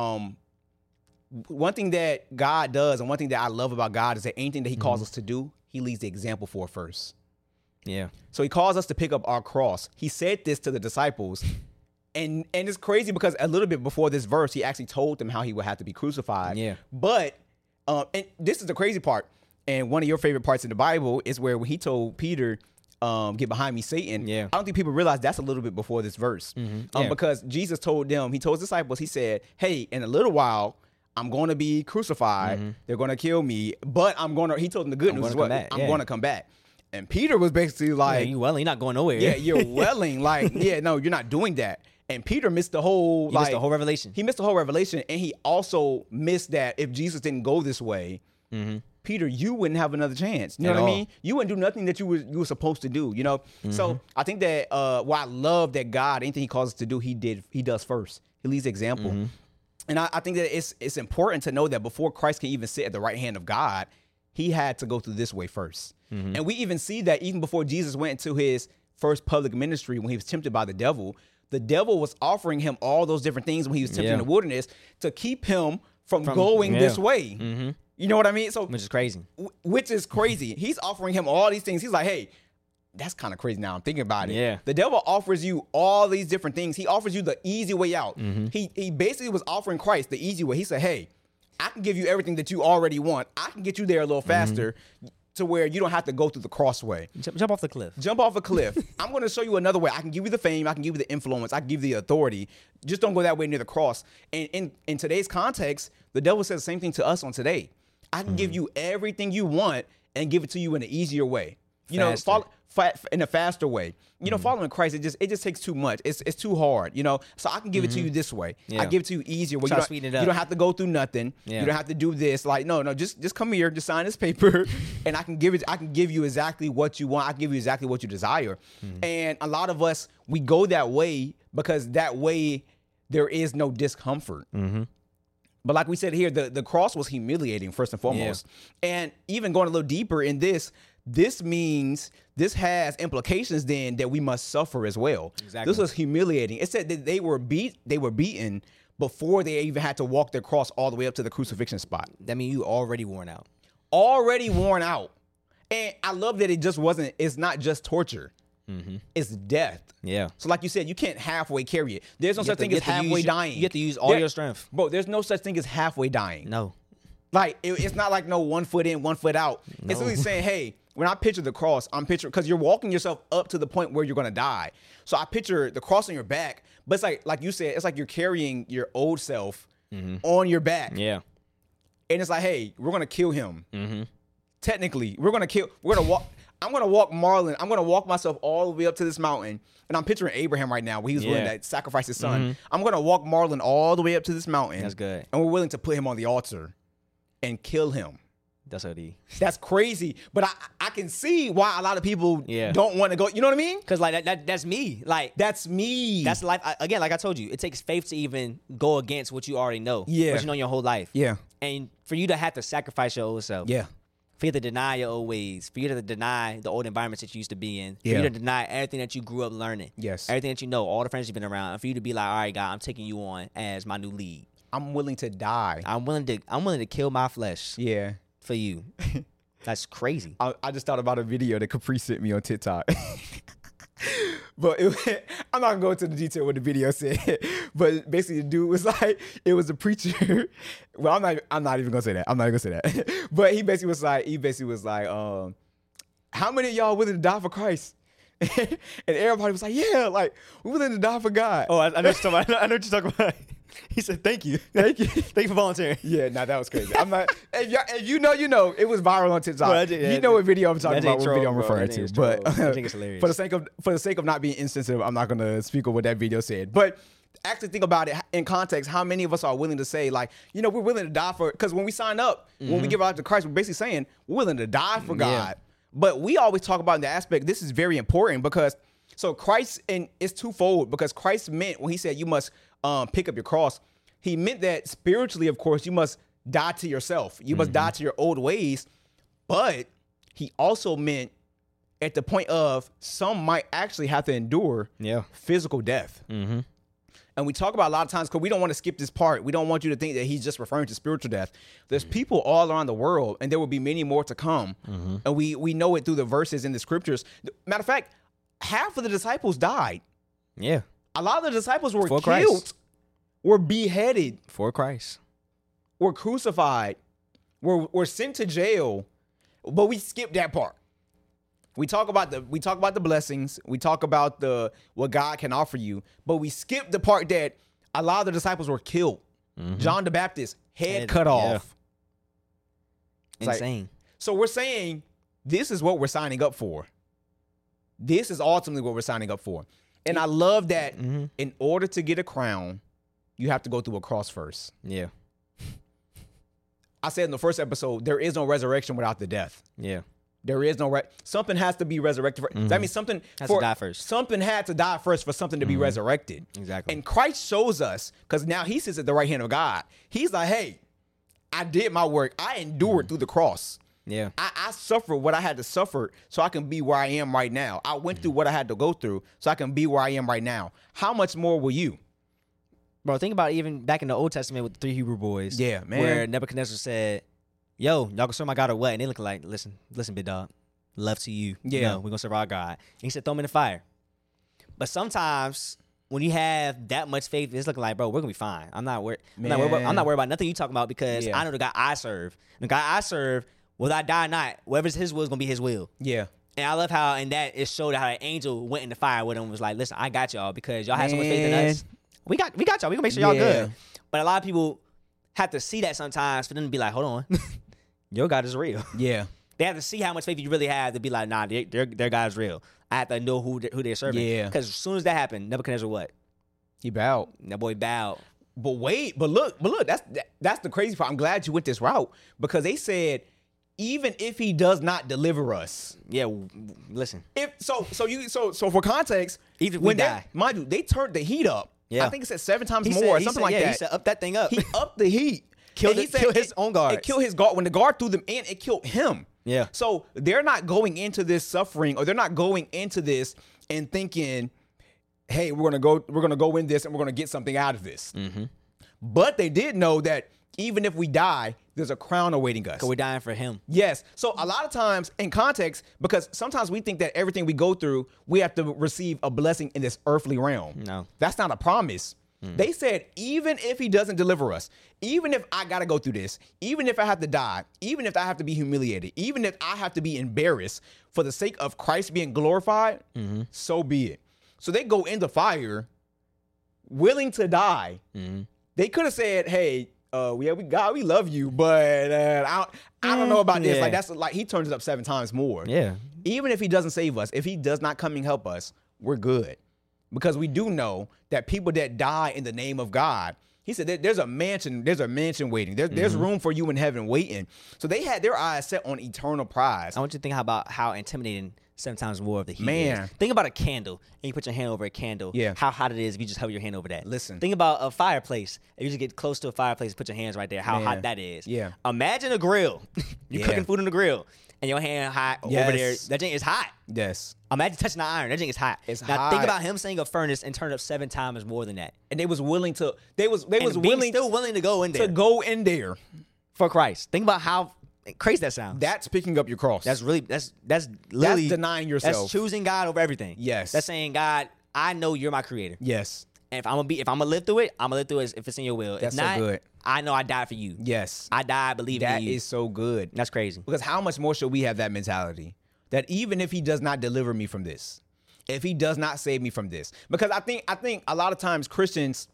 one thing that God does and one thing that I love about God is that anything that He calls us to do, He leads the example for first. Yeah. So He calls us to pick up our cross. He said this to the disciples. And it's crazy because a little bit before this verse, He actually told them how He would have to be crucified. Yeah. But, and this is the crazy part. And one of your favorite parts in the Bible is where when He told Peter, get behind me, Satan. Yeah. I don't think people realize that's a little bit before this verse. Because Jesus told them, He told His disciples, He said, hey, in a little while, I'm going to be crucified. They're going to kill me. But He told them the good news as well. I'm going to come back. And Peter was basically like, you welling, you're not going nowhere. Yeah, you're welling. Like, no, you're not doing that. And Peter missed the whole missed the whole revelation. He missed the whole revelation, and he also missed that if Jesus didn't go this way, Peter, you wouldn't have another chance. You know what I mean? You wouldn't do nothing that you were supposed to do. So I think that I love that God, anything He calls us to do, He does first. He leads the example, and I think that it's important to know that before Christ can even sit at the right hand of God, He had to go through this way first. And we even see that even before Jesus went into His first public ministry, when he was tempted by the devil was offering him all those different things when he was tempted in the wilderness to keep him from going this way. Mm-hmm. You know what I mean? So which is crazy. He's offering him all these things. He's like, hey, that's kind of crazy now. I'm thinking about it. Yeah. The devil offers you all these different things. He offers you the easy way out. Mm-hmm. He basically was offering Christ the easy way. He said, hey, I can give you everything that you already want. I can get you there a little faster to where you don't have to go through the crossway. Jump off the cliff. Jump off a cliff. I'm going to show you another way. I can give you the fame. I can give you the influence. I can give you the authority. Just don't go that way near the cross. And in today's context, the devil says the same thing to us on today. I can give you everything you want and give it to you in an easier way. You know, in a faster way. You know, following Christ, it just takes too much. It's too hard, you know. So I can give it to you this way. I give it to you easier way. You don't have to go through nothing. Yeah. You don't have to do this. Like, no, just come here, just sign this paper, and I can give you exactly what you want. I can give you exactly what you desire. And a lot of us, we go that way because that way there is no discomfort. But like we said here, the cross was humiliating first and foremost. And even going a little deeper in this means this has implications then that we must suffer as well. Exactly. This was humiliating. It said that they were beaten before they even had to walk their cross all the way up to the crucifixion spot. That means you already worn out. Already worn out. And I love that it's not just torture. It's death. Yeah. So like you said, you can't halfway carry it. There's no such thing as halfway dying. You have to use all your strength. Bro, there's no such thing as halfway dying. No. Like, it's not like no 1 foot in, 1 foot out. No. It's really saying, hey, when I picture the cross, I'm picturing, because you're walking yourself up to the point where you're going to die. So I picture the cross on your back, but it's like you said, it's like you're carrying your old self on your back. Yeah. And it's like, hey, we're going to kill him. Technically, I'm going to walk Marlon. I'm going to walk myself all the way up to this mountain. And I'm picturing Abraham right now, where he was willing to sacrifice his son. I'm going to walk Marlon all the way up to this mountain. That's good. And we're willing to put him on the altar and kill him. That's crazy. But I can see why a lot of people don't want to go. You know what I mean? Because like that's me. Like that's me. That's life. Again, like I told you, it takes faith to even go against what you already know. Yeah. What you know your whole life. Yeah. And for you to have to sacrifice your old self. Yeah. For you to deny your old ways. For you to deny the old environments that you used to be in. For you to deny everything that you grew up learning. Yes. Everything that you know, all the friends you've been around. And for you to be like, all right, God, I'm taking you on as my new lead. I'm willing to die. I'm willing to kill my flesh. Yeah. For you. That's crazy. I just thought about a video that Capri sent me on TikTok. But I'm not gonna go into the detail what the video said. But basically, the dude was like, it was a preacher. Well, I'm not even gonna say that. I'm not even gonna say that. But he basically was like, how many of y'all willing to die for Christ? And everybody was like, yeah, like we're willing to die for God. Oh, I know what you're talking about. He said, thank you. Thank you for volunteering. Yeah, that was crazy. I'm not, if you know, it was viral on TikTok. Well, you know what video I'm talking about, what video I'm referring to. But I think it's hilarious. For the sake of not being insensitive, I'm not going to speak on what that video said. But actually think about it in context, how many of us are willing to say, like, we're willing to die for, because when we sign up, when we give our life to Christ, we're basically saying we're willing to die for God. Yeah. But we always talk about in the aspect, this is very important because, so Christ, and it's twofold, because Christ meant when he said you must pick up your cross, he meant that spiritually, of course, you must die to yourself. You must die to your old ways. But he also meant at the point of some might actually have to endure physical death. And we talk about a lot of times, because we don't want to skip this part. We don't want you to think that he's just referring to spiritual death. There's people all around the world, and there will be many more to come. And we know it through the verses in the scriptures. Matter of fact, half of the disciples died. Yeah. A lot of the disciples were killed, were beheaded. For Christ. Were crucified, were sent to jail, but we skipped that part. We talk about the blessings, we talk about what God can offer you, but we skip the part that a lot of the disciples were killed. John the Baptist, head cut off. Insane. So we're saying this is what we're signing up for. This is ultimately what we're signing up for. And I love that in order to get a crown, you have to go through a cross first. Yeah. I said in the first episode, there is no resurrection without the death. Yeah. There is no something has to be resurrected. That means something has to die first. Something had to die first for something to be resurrected. Exactly. And Christ shows us, because now he sits at the right hand of God. He's like, hey, I did my work. I endured through the cross. Yeah. I suffered what I had to suffer so I can be where I am right now. I went through what I had to go through so I can be where I am right now. How much more will you? Bro, think about even back in the Old Testament with the 3 Hebrew boys. Yeah, man. Where Nebuchadnezzar said, yo, y'all gonna serve my God or what? And they look like, listen, big dog. Love to you. Yeah. No, we're gonna serve our God. And he said, throw him in the fire. But sometimes when you have that much faith, it's looking like, bro, we're gonna be fine. I'm not worried about nothing you talking about because I know the God I serve. The God I serve, whether I die or not, whatever's his will is gonna be his will. Yeah. And I love how in that it showed how an angel went in the fire with him and was like, listen, I got y'all because y'all have so much faith in us. We got y'all. We gonna make sure y'all good. But a lot of people have to see that sometimes for them to be like, hold on, your God is real. Yeah. They have to see how much faith you really have to be like, nah, their God is real. I have to know who they're serving. Yeah. Because as soon as that happened, Nebuchadnezzar what? He bowed. That boy bowed. But look, that's the crazy part. I'm glad you went this route because they said even if he does not deliver us. Yeah, listen. So for context, even if we die, mind you, they turned the heat up. Yeah. I think it said 7 times more, something like that. He said up that thing up. He upped the heat. Killed his own guards. It killed his guard. When the guard threw them in, it killed him. Yeah. So they're not going into this suffering, or they're not going into this and thinking, hey, we're gonna go in this and we're gonna get something out of this. Mm-hmm. But they did know that even if we die, there's a crown awaiting us. Because we're dying for him. Yes. So a lot of times in context, because sometimes we think that everything we go through, we have to receive a blessing in this earthly realm. No. That's not a promise. They said, even if he doesn't deliver us, even if I got to go through this, even if I have to die, even if I have to be humiliated, even if I have to be embarrassed for the sake of Christ being glorified, so be it. So they go into fire willing to die. They could have said, hey, we love you, but I don't know about this. Like, that's like, he turns it up 7 times more. Yeah. Even if he doesn't save us, if he does not come and help us, we're good. Because we do know that people that die in the name of God, he said there's a mansion waiting. There's room for you in heaven waiting. So they had their eyes set on eternal prize. I want you to think about how intimidating 7 times more of the heat Man. is. Think about a candle, and you put your hand over a candle. Yeah. How hot it is if you just hold your hand over that. Listen. Think about a fireplace. If you just get close to a fireplace and put your hands right there, how hot that is. Yeah. Imagine a grill. You're cooking food on the grill, and your hand hot over there. That thing is hot. Yes. Imagine touching the iron. That thing is hot. It's now, hot. think about him saying a furnace and turn up 7 times more than that. And they was willing to. Still willing to go in there. To go in there for Christ. Think about how crazy that sounds. That's picking up your cross. That's literally that's denying yourself. That's choosing God over everything. Yes. That's saying, God, I know you're my creator. Yes. And if I'm gonna live through it, I'm gonna live through it if it's in your will. That's if not, so good. I know I died for you. Yes. I died believing in you. That is so good. That's crazy. Because how much more should we have that mentality? That even if he does not deliver me from this, if he does not save me from this, because I think a lot of times Christians,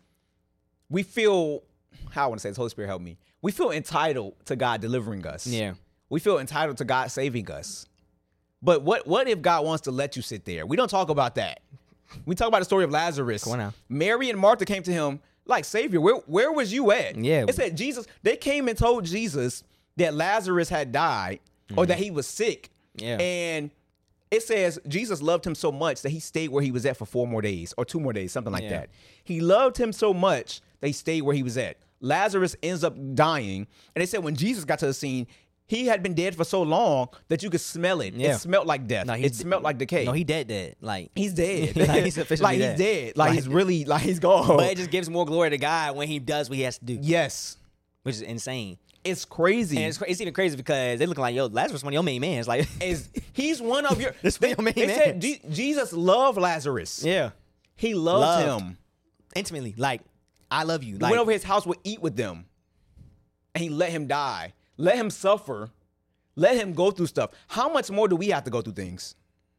we feel, how I want to say this, Holy Spirit help me. We feel entitled to God delivering us. Yeah. We feel entitled to God saving us. But what if God wants to let you sit there? We don't talk about that. We talk about the story of Lazarus. Come on now. Mary and Martha came to him like, Savior, where was you at? Yeah. It said they came and told Jesus that Lazarus had died or that he was sick. Yeah. And it says Jesus loved him so much that he stayed where he was at for 4 more days or 2 more days, something like that. He loved him so much that he stayed where he was at. Lazarus ends up dying. And they said when Jesus got to the scene, he had been dead for so long that you could smell it. Yeah. It smelled like death. No, it smelled like decay. No, he dead. Like he's dead. Like he's officially he's dead. Like he's really like he's gone. But it just gives more glory to God when he does what he has to do. Yes. Which is insane. It's crazy. And it's even crazy because they looking like, yo, Lazarus one of your main mans. Like he's one of your main said Jesus loved Lazarus. Yeah. He loved him. Intimately. Like, I love you. He went over his house, would eat with them. And he let him die. Let him suffer. Let him go through stuff. How much more do we have to go through things?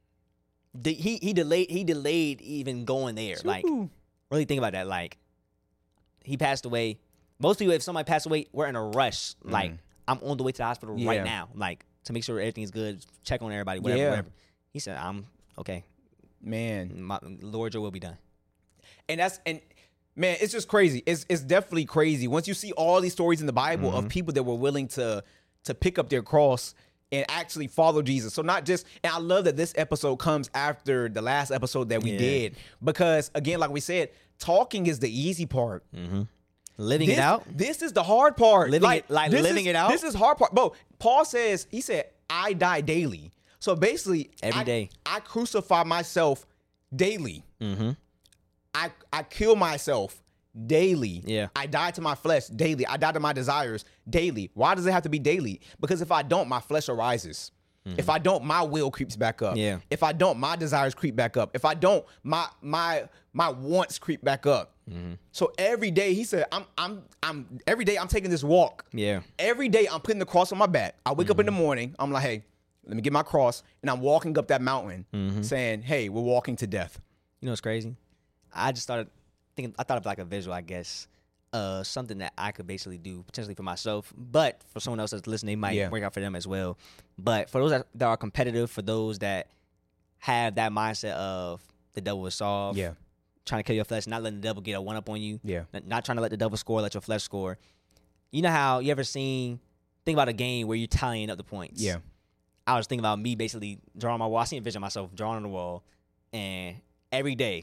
He delayed even going there. Ooh. Like, really think about that. Like, he passed away. Most people, if somebody passed away, we're in a rush. Like, I'm on the way to the hospital right now. Like, to make sure everything's good, check on everybody, whatever. He said, I'm okay. Man. Lord, your will be done. And man, it's just crazy. It's definitely crazy. Once you see all these stories in the Bible of people that were willing to pick up their cross and actually follow Jesus. So not just, and I love that this episode comes after the last episode that we did, because again, like we said, talking is the easy part. Living it out? This is the hard part. Living it out? This is hard part. Bro, Paul says, he said, I die daily. So basically, every day. I crucify myself daily. Mm-hmm. I kill myself daily. Yeah. I die to my flesh daily. I die to my desires daily. Why does it have to be daily? Because if I don't, my flesh arises. Mm-hmm. If I don't, my will creeps back up. Yeah. If I don't, my desires creep back up. If I don't, my wants creep back up. Mm-hmm. So every day, he said, every day I'm taking this walk. Yeah. Every day I'm putting the cross on my back. I wake up in the morning. I'm like, hey, let me get my cross, and I'm walking up that mountain, saying, hey, we're walking to death. You know what's crazy? I just started thinking. I thought of like a visual, I guess, something that I could basically do potentially for myself, but for someone else that's listening, it might work out for them as well. But for those that are competitive, for those that have that mindset of the devil is soft, trying to kill your flesh, not letting the devil get a one up on you, not trying to let the devil score, let your flesh score. You know how you ever think about a game where you're tallying up the points? Yeah. I was thinking about me basically drawing my wall. I seen a vision of myself drawing on the wall, and every day,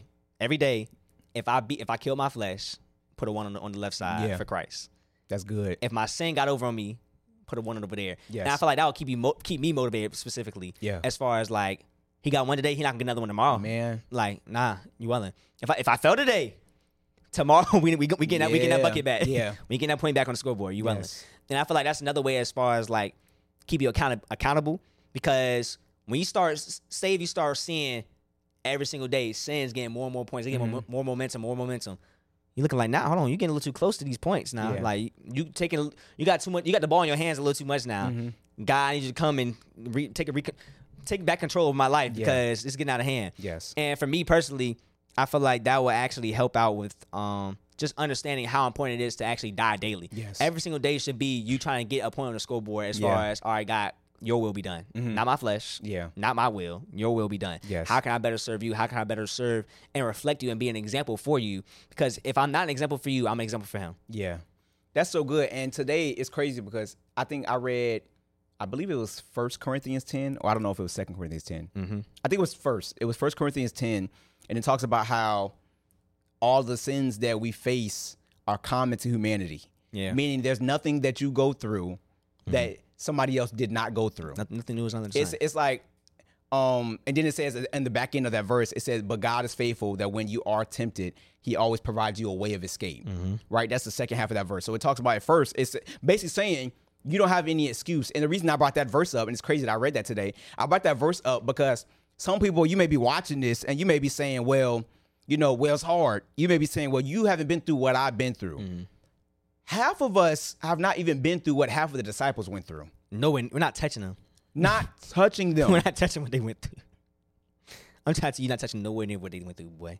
if I kill my flesh, put a one on the left side for Christ. That's good. If my sin got over on me, put a one over there. Yes. And I feel like that would keep me motivated specifically. Yeah. As far as like, he got one today, he not gonna get another one tomorrow. Man. Like, nah, you wildin'. If I fail today, tomorrow we getting that bucket back. Yeah. We getting that point back on the scoreboard. You wildin'. Yes. And I feel like that's another way as far as like keep you accountable, because when you start seeing every single day sin's getting more and more points, they get more momentum. You're looking like, nah, hold on, you're getting a little too close to these points now. Yeah. Like you got too much, you got the ball in your hands a little too much now. God, I need you to come and take back control of my life because it's getting out of hand. Yes. And for me personally, I feel like that will actually help out with just understanding how important it is to actually die daily. Yes. Every single day should be you trying to get a point on the scoreboard as far as, all right, God, your will be done. Not my flesh. Yeah. Not my will. Your will be done. Yes. How can I better serve you? How can I better serve and reflect you and be an example for you? Because if I'm not an example for you, I'm an example for him. Yeah. That's so good. And today it's crazy because I think I believe it was 1 Corinthians 10, or I don't know if it was 2 Corinthians 10. I think it was first. It was 1 Corinthians 10, and it talks about how all the sins that we face are common to humanity. Yeah. Meaning there's nothing that you go through that somebody else did not go through. Nothing new is under the sun. It's like, and then it says in the back end of that verse, it says, but God is faithful that when you are tempted, he always provides you a way of escape. Right? That's the second half of that verse. So it talks about it first. It's basically saying you don't have any excuse. And the reason I brought that verse up, and it's crazy that I read that today, I brought that verse up because some people, you may be watching this and you may be saying, well, it's hard. You may be saying, well, you haven't been through what I've been through. Half of us have not even been through what half of the disciples went through. No, we're not touching them. Not touching them. We're not touching what they went through. I'm trying to, you're not touching nowhere near what they went through, boy.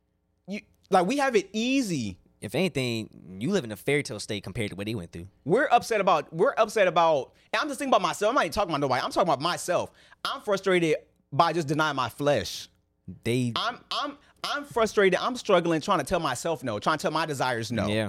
We have it easy. If anything, you live in a fairy tale state compared to what they went through. We're upset about, and I'm just thinking about myself. I'm not even talking about nobody. I'm talking about myself. I'm frustrated by just denying my flesh. I'm frustrated. I'm struggling, trying to tell myself no, trying to tell my desires no. Yeah.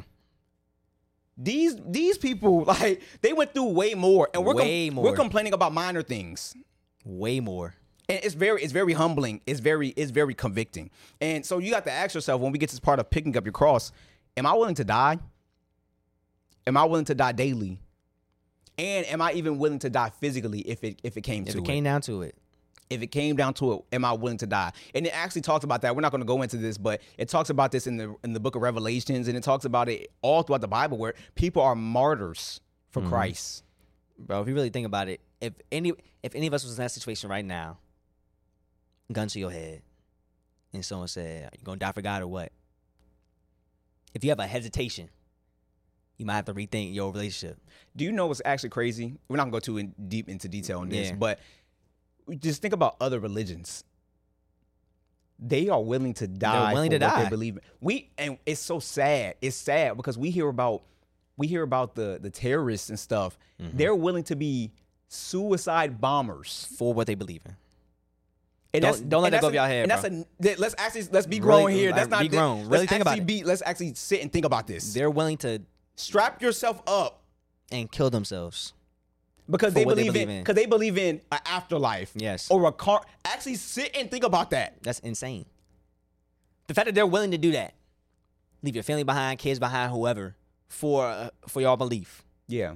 These people, like, they went through way more, and we're complaining about minor things. Way more. And it's very humbling. It's very convicting. And so you got to ask yourself, when we get to this part of picking up your cross, am I willing to die? Am I willing to die daily? And am I even willing to die physically if it came down to it? If it came down to it, am I willing to die? And it actually talks about that. We're not going to go into this, but it talks about this in the book of Revelations, and it talks about it all throughout the Bible where people are martyrs for Christ. Bro, if you really think about it, if any of us was in that situation right now, gun to your head, and someone said, "Are you gonna die for God or what?" If you have a hesitation, you might have to rethink your relationship. Do you know what's actually crazy? We're not gonna go too deep into detail on this, but just think about other religions. They are willing to die for what they believe in. And it's so sad. It's sad because we hear about the terrorists and stuff. They're willing to be suicide bombers for what they believe in. And don't let that go over your head, and let's be grown here. That's not be grown. Really think about it. Let's actually sit and think about this. They're willing to strap yourself up and kill themselves because they believe in an afterlife. Yes, or a car. Actually, sit and think about that. That's insane. The fact that they're willing to do that, leave your family behind, kids behind, whoever, for y'all belief. Yeah.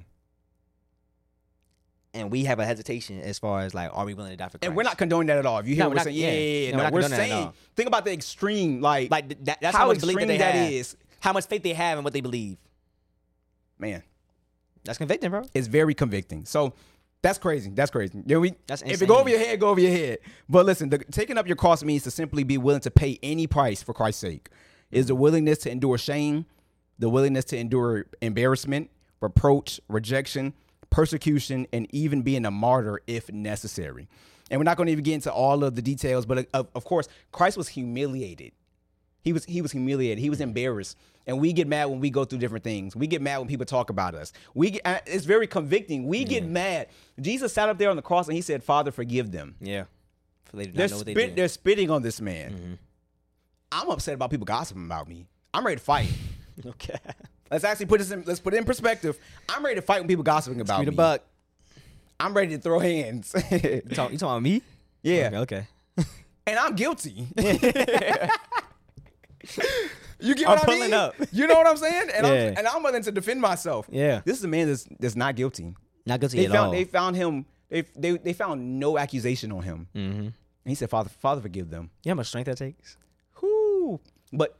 And we have a hesitation as far as like, are we willing to die for Christ? And we're not condoning that at all. If you hear what we're saying, yeah. No, we're saying, think about the extreme, like that's how much belief that they have. Is. How much faith they have in what they believe. Man, that's convicting, bro. It's very convicting. So that's crazy. That's crazy. Yeah, that's insane. If it go over your head, go over your head. But listen, taking up your cross means to simply be willing to pay any price for Christ's sake. Is the willingness to endure shame, the willingness to endure embarrassment, reproach, rejection, persecution, and even being a martyr if necessary. And we're not going to even get into all of the details, but of course, Christ was humiliated. He was humiliated. He was embarrassed. And we get mad when we go through different things. We get mad when people talk about us. It's very convicting. We get mad. Jesus sat up there on the cross and he said, Father, forgive them. Yeah. For they do not know what they do. They're spitting on this man. Mm-hmm. I'm upset about people gossiping about me. I'm ready to fight. Okay. Let's actually put it in perspective. I'm ready to fight when people gossiping about me. Street a buck. I'm ready to throw hands. You talking about me? Yeah. Okay. And I'm guilty. You get what I mean? Up. You know what I'm saying? And I'm willing to defend myself. Yeah. This is a man that's not guilty. Not guilty at all. They found him. They found no accusation on him. Mm-hmm. And he said, Father, forgive them. You know how much strength that takes? Whoo. But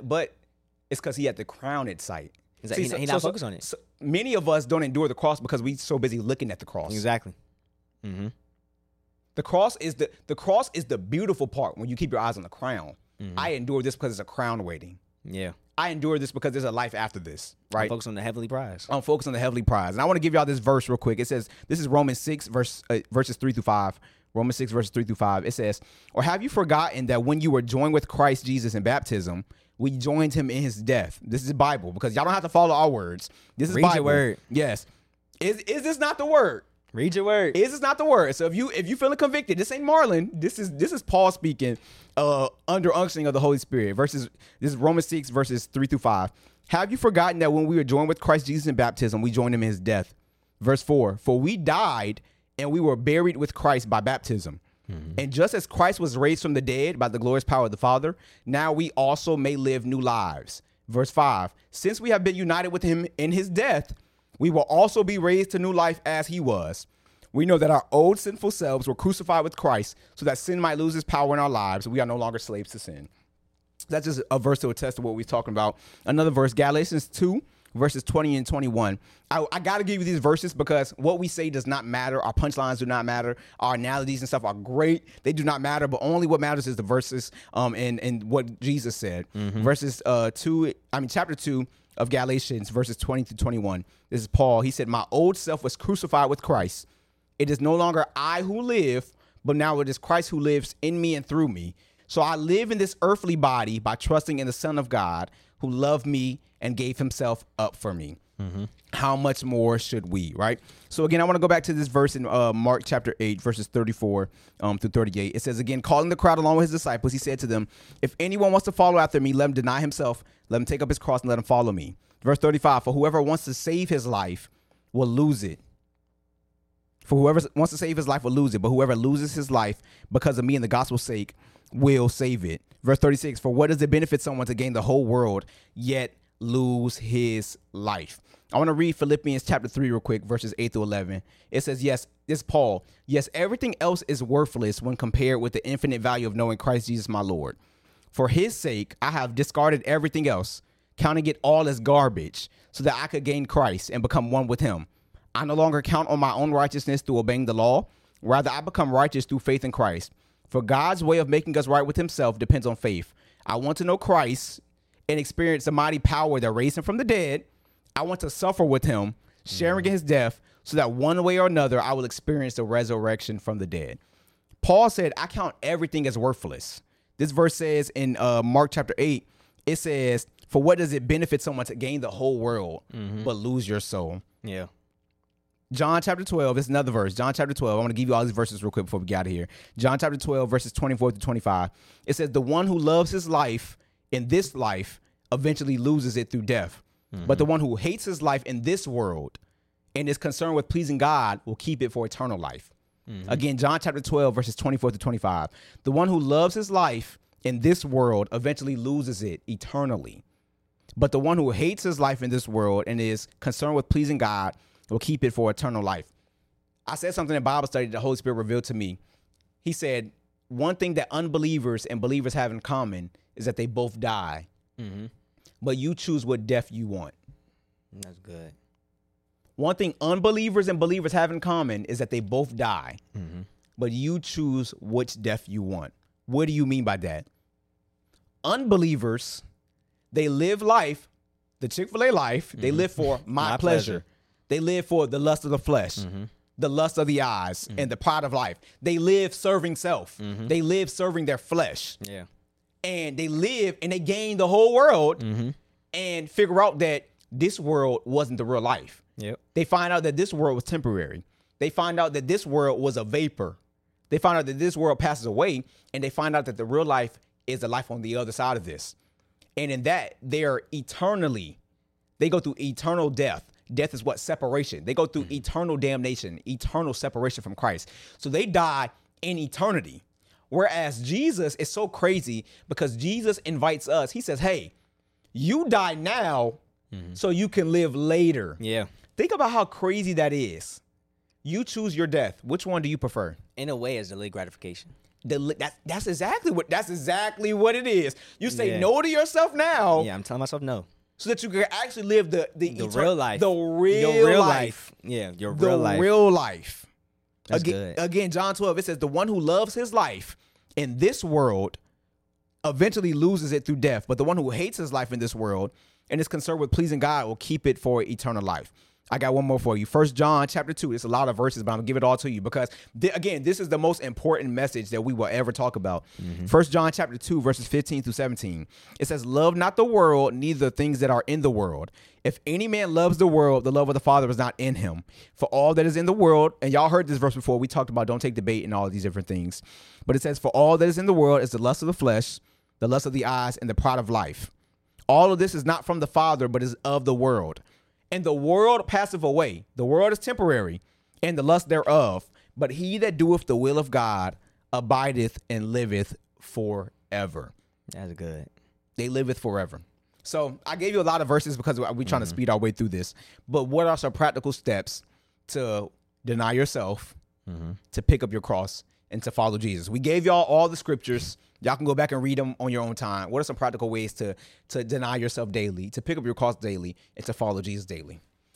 it's because he had the crown at sight. Exactly. He's not focused on it. So many of us don't endure the cross because we're so busy looking at the cross. Exactly. Mm-hmm. The cross is the beautiful part when you keep your eyes on the crown. Mm-hmm. I endure this because it's a crown waiting. Yeah. I endure this because there's a life after this, right? I'm focused on the heavenly prize. I'm focused on the heavenly prize. And I want to give y'all this verse real quick. It says, this is Romans 6, verses 3 through 5. Romans 6, verses 3 through 5. It says, or have you forgotten that when you were joined with Christ Jesus in baptism, we joined him in his death? This is Bible, because y'all don't have to follow our words. This is Read Bible. Your word. Yes. Is this not the word? Read your word. Is this not the word? So if you feeling convicted, this ain't Marlon. This is Paul speaking under unctioning of the Holy Spirit. This is Romans 6, verses 3 through 5. Have you forgotten that when we were joined with Christ Jesus in baptism, we joined him in his death? Verse 4, for we died and we were buried with Christ by baptism. Mm-hmm. And just as Christ was raised from the dead by the glorious power of the Father, now we also may live new lives. Verse 5, since we have been united with him in his death, we will also be raised to new life as he was. We know that our old sinful selves were crucified with Christ so that sin might lose its power in our lives. We are no longer slaves to sin. That's just a verse to attest to what we're talking about. Another verse, Galatians 2, verses 20 and 21. I got to give you these verses because what we say does not matter. Our punchlines do not matter. Our analogies and stuff are great. They do not matter, but only what matters is the verses and what Jesus said. Mm-hmm. Chapter 2 of Galatians, verses 20 to 21. This is Paul. He said, my old self was crucified with Christ. It is no longer I who live, but now it is Christ who lives in me and through me. So I live in this earthly body by trusting in the Son of God who loved me and gave himself up for me. Mm-hmm. How much more should we, right? So again, I want to go back to this verse in Mark chapter 8, verses 34 through 38. It says, again, calling the crowd along with his disciples, he said to them, if anyone wants to follow after me, let him deny himself, let him take up his cross and let him follow me. Verse 35, for whoever wants to save his life will lose it. For whoever wants to save his life will lose it, but whoever loses his life because of me and the gospel's sake will save it. Verse 36, for what does it benefit someone to gain the whole world, yet lose his life? I want to read Philippians chapter 3 real quick, verses 8 through 11. It says, yes, this is Paul. Yes, everything else is worthless when compared with the infinite value of knowing Christ Jesus my Lord. For his sake, I have discarded everything else, counting it all as garbage, so that I could gain Christ and become one with him. I no longer count on my own righteousness through obeying the law. Rather, I become righteous through faith in Christ. For God's way of making us right with himself depends on faith. I want to know Christ and experience the mighty power that raised him from the dead. I want to suffer with him, sharing in his death, so that one way or another, I will experience the resurrection from the dead. Paul said, I count everything as worthless. This verse says in Mark chapter 8, it says, for what does it benefit someone to gain the whole world, but lose your soul? Yeah. John chapter 12 is another verse. John chapter 12. I want to give you all these verses real quick before we get out of here. John chapter 12, verses 24 to 25. It says, the one who loves his life in this life eventually loses it through death. Mm-hmm. But the one who hates his life in this world and is concerned with pleasing God will keep it for eternal life. Mm-hmm. Again, John chapter 12, verses 24 to 25. The one who loves his life in this world eventually loses it eternally. But the one who hates his life in this world and is concerned with pleasing God will keep it for eternal life. I said something in Bible study that the Holy Spirit revealed to me. He said, one thing that unbelievers and believers have in common is that they both die. Mm-hmm. But you choose what death you want. That's good. One thing unbelievers and believers have in common is that they both die. Mm-hmm. But you choose which death you want. What do you mean by that? Unbelievers, they live life, the Chick-fil-A life, mm-hmm. they live for my pleasure. They live for the lust of the flesh. Mm-hmm. The lust of the eyes, mm-hmm. and the pride of life. They live serving self. Mm-hmm. They live serving their flesh. Yeah. And they live and they gain the whole world, mm-hmm. and figure out that this world wasn't the real life. Yep. They find out that this world was temporary. They find out that this world was a vapor. They find out that this world passes away, and they find out that the real life is the life on the other side of this. And in that, they go through eternal death. Death is what? Separation. They go through eternal damnation, eternal separation from Christ. So they die in eternity. Whereas Jesus is so crazy because Jesus invites us. He says, hey, you die now so you can live later. Yeah. Think about how crazy that is. You choose your death. Which one do you prefer? In a way, it's delayed gratification. That's exactly what it is. You say no to yourself now. Yeah, I'm telling myself no. So that you can actually live the real life. Your real life. Yeah, your real life. The real life. That's good. Again, John 12, it says, the one who loves his life in this world eventually loses it through death. But the one who hates his life in this world and is concerned with pleasing God will keep it for eternal life. I got one more for you. 1 John chapter 2. It's a lot of verses, but I'm going to give it all to you because, again, this is the most important message that we will ever talk about. Mm-hmm. 1 John chapter 2, verses 15 through 17. It says, love not the world, neither the things that are in the world. If any man loves the world, the love of the Father is not in him. For all that is in the world, and y'all heard this verse before, we talked about don't take the bait and all of these different things. But it says, for all that is in the world is the lust of the flesh, the lust of the eyes, and the pride of life. All of this is not from the Father, but is of the world. And the world passeth away. The world is temporary, and the lust thereof. But he that doeth the will of God abideth and liveth forever. That's good. They liveth forever. So I gave you a lot of verses because we're trying to speed our way through this. But what are some practical steps to deny yourself, to pick up your cross, and to follow Jesus? We gave y'all all the scriptures. Y'all can go back and read them on your own time. What are some practical ways to deny yourself daily, to pick up your cross daily, and to follow Jesus daily?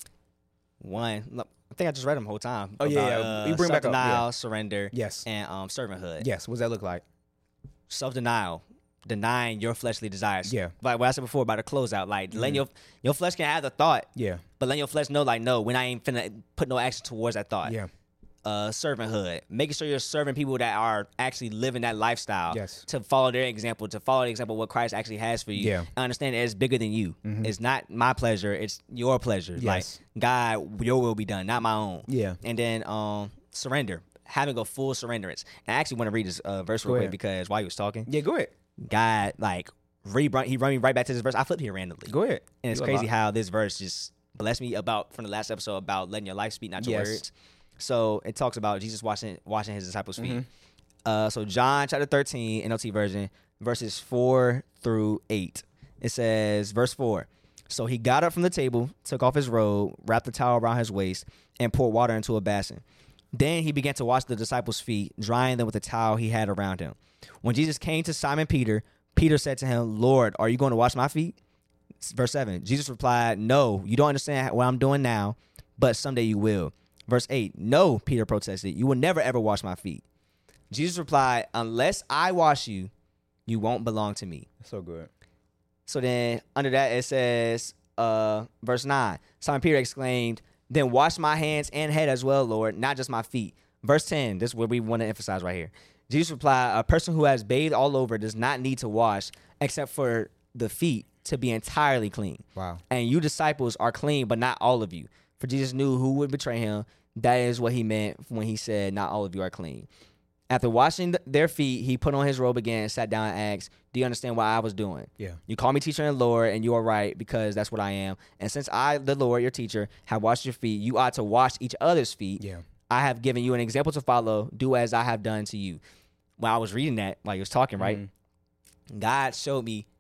One, I think I just read them the whole time. Oh, yeah. You bring back up. Self-denial, surrender, yes, and servanthood. Yes. What does that look like? Self-denial, denying your fleshly desires. Yeah. Like what I said before about the closeout. Like, letting your flesh can have the thought. Yeah. But letting your flesh know, like, no, when I ain't finna put no action towards that thought. Yeah. Servanthood, making sure you're serving people that are actually living that lifestyle. Yes. To follow their example, to follow the example of what Christ actually has for you. Yeah. I understand that it's bigger than you. Mm-hmm. It's not my pleasure, it's your pleasure. Yes. Like, God, your will be done, not my own. Yeah. And then surrender, having a full surrenderance. And I actually want to read this verse real quick because while you was talking. Yeah, go ahead. God, like, he brought me right back to this verse. I flipped here randomly. Go ahead. And it's crazy how this verse just blessed me from the last episode about letting your life speak, not your words. So it talks about Jesus washing his disciples' feet. Mm-hmm. So John chapter 13, NLT version, verses 4 through 8. It says, verse 4, so he got up from the table, took off his robe, wrapped the towel around his waist, and poured water into a basin. Then he began to wash the disciples' feet, drying them with the towel he had around him. When Jesus came to Simon Peter, Peter said to him, Lord, are you going to wash my feet? Verse 7, Jesus replied, no, you don't understand what I'm doing now, but someday you will. Verse 8, no, Peter protested, you will never ever wash my feet. Jesus replied, unless I wash you, you won't belong to me. That's so good. So then under that it says, verse 9, Simon Peter exclaimed, then wash my hands and head as well, Lord, not just my feet. Verse 10, this is what we want to emphasize right here. Jesus replied, a person who has bathed all over does not need to wash except for the feet to be entirely clean. Wow. And you disciples are clean, but not all of you. For Jesus knew who would betray him. That is what he meant when he said, not all of you are clean. After washing their feet, he put on his robe again, sat down and asked, do you understand what I was doing? Yeah. You call me teacher and Lord, and you are right, because that's what I am. And since I, the Lord, your teacher, have washed your feet, you ought to wash each other's feet. Yeah. I have given you an example to follow. Do as I have done to you. When I was reading that, while he was talking, right? God showed me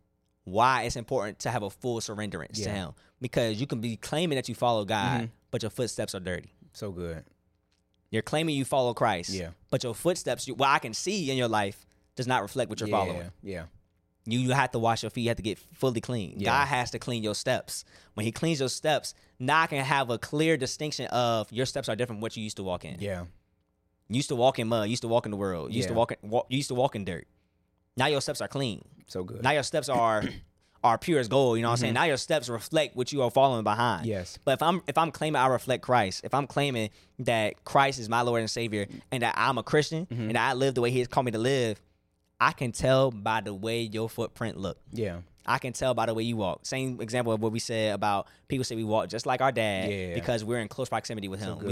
why it's important to have a full surrenderance to him. Because you can be claiming that you follow God, but your footsteps are dirty. So good. You're claiming you follow Christ, but your footsteps, what I can see in your life, does not reflect what you're following. Yeah. You have to wash your feet. You have to get fully clean. God has to clean your steps. When he cleans your steps, now I can have a clear distinction of your steps are different from what you used to walk in. Yeah. You used to walk in mud. You used to walk in the world. You used to walk in dirt. Now your steps are clean. So good. Now your steps are pure as gold. You know what I'm saying? Now your steps reflect what you are following behind. Yes. But if I'm claiming I reflect Christ, if I'm claiming that Christ is my Lord and Savior, and that I'm a Christian, and that I live the way he has called me to live, I can tell by the way your footprint look. Yeah. I can tell by the way you walk. Same example of what we said about people say we walk just like our dad because we're in close proximity with him.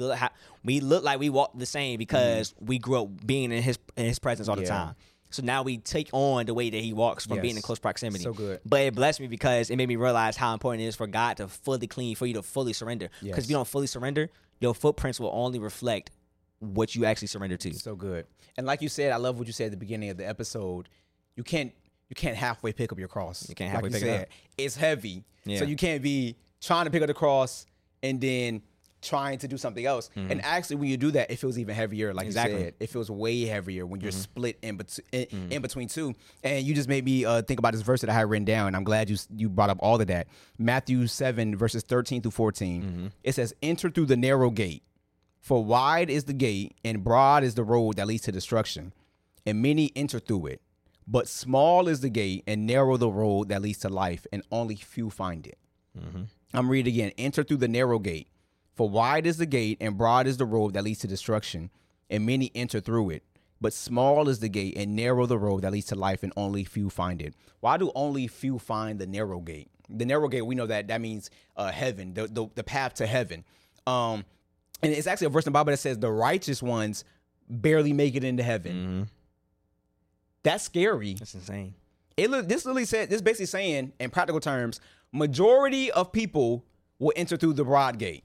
We look like we walk the same because we grew up being in his presence all the time. So now we take on the way that he walks from being in close proximity. So good. But it blessed me because it made me realize how important it is for God to fully clean, for you to fully surrender. Because if you don't fully surrender, your footprints will only reflect what you actually surrender to. So good. And like you said, I love what you said at the beginning of the episode. You can't halfway pick up your cross. You can't halfway pick it up. It's heavy. Yeah. So you can't be trying to pick up the cross and then trying to do something else. And actually, when you do that, it feels even heavier. Like you said, it feels way heavier when you're split in between two. And you just made me think about this verse that I had written down. And I'm glad you brought up all of that. Matthew 7, verses 13 through 14. It says, "Enter through the narrow gate. For wide is the gate, and broad is the road that leads to destruction, and many enter through it. But small is the gate, and narrow the road that leads to life, and only few find it." I'm reading again. "Enter through the narrow gate. For wide is the gate, and broad is the road that leads to destruction, and many enter through it. But small is the gate, and narrow the road that leads to life, and only few find it." Why do only few find the narrow gate? The narrow gate, we know that means heaven, the path to heaven. And it's actually a verse in the Bible that says the righteous ones barely make it into heaven. That's scary. That's insane. This basically saying, in practical terms, majority of people will enter through the broad gate.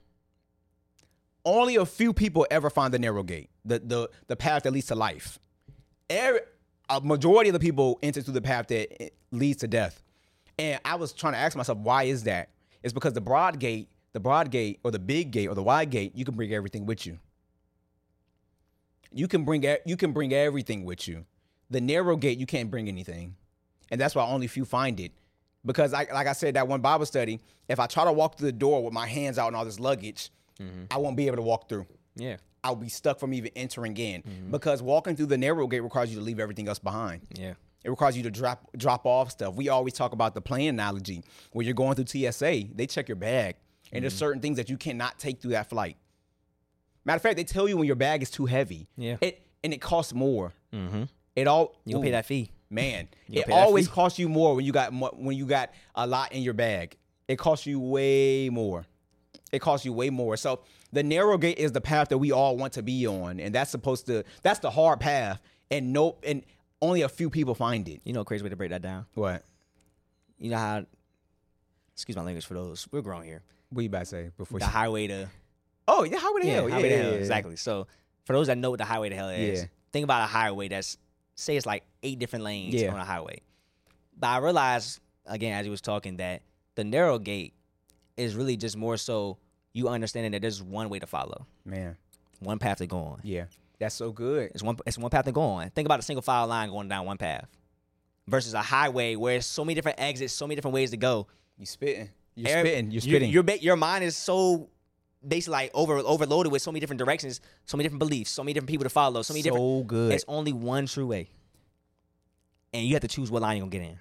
Only a few people ever find the narrow gate, the path that leads to life. A majority of the people enter through the path that leads to death. And I was trying to ask myself, why is that? It's because the broad gate, or the big gate, or the wide gate, you can bring everything with you. You can bring everything with you. The narrow gate, you can't bring anything. And that's why only few find it. Because like I said, that one Bible study, if I try to walk through the door with my hands out and all this luggage, I won't be able to walk through. Yeah. I'll be stuck from even entering in. Because walking through the narrow gate requires you to leave everything else behind. Yeah. It requires you to drop off stuff. We always talk about the plane analogy. When you're going through TSA, they check your bag. And there's certain things that you cannot take through that flight. Matter of fact, they tell you when your bag is too heavy. Yeah. It costs more. You gonna pay that fee. Man, it always costs you more when you got a lot in your bag. It costs you way more. So the narrow gate is the path that we all want to be on, and that's the hard path. And only a few people find it. You know, a crazy way to break that down. What? You know how? Excuse my language for those. We're grown here. What you about to say before? The highway to. Oh, the highway to hell. Highway to hell. Exactly. So for those that know what the highway to hell is, think about a highway say it's like 8 different lanes on a highway. But I realized, again, as you was talking, that the narrow gate is really just more so you understanding that there's one way to follow. Man. One path to go on. Yeah. That's so good. It's one path to go on. Think about a single file line going down one path versus a highway where there's so many different exits, so many different ways to go. You're spitting. Your mind is so basically like overloaded with so many different directions, so many different beliefs, so many different people to follow, so good. It's only one true way. And you have to choose what line you're going to get in.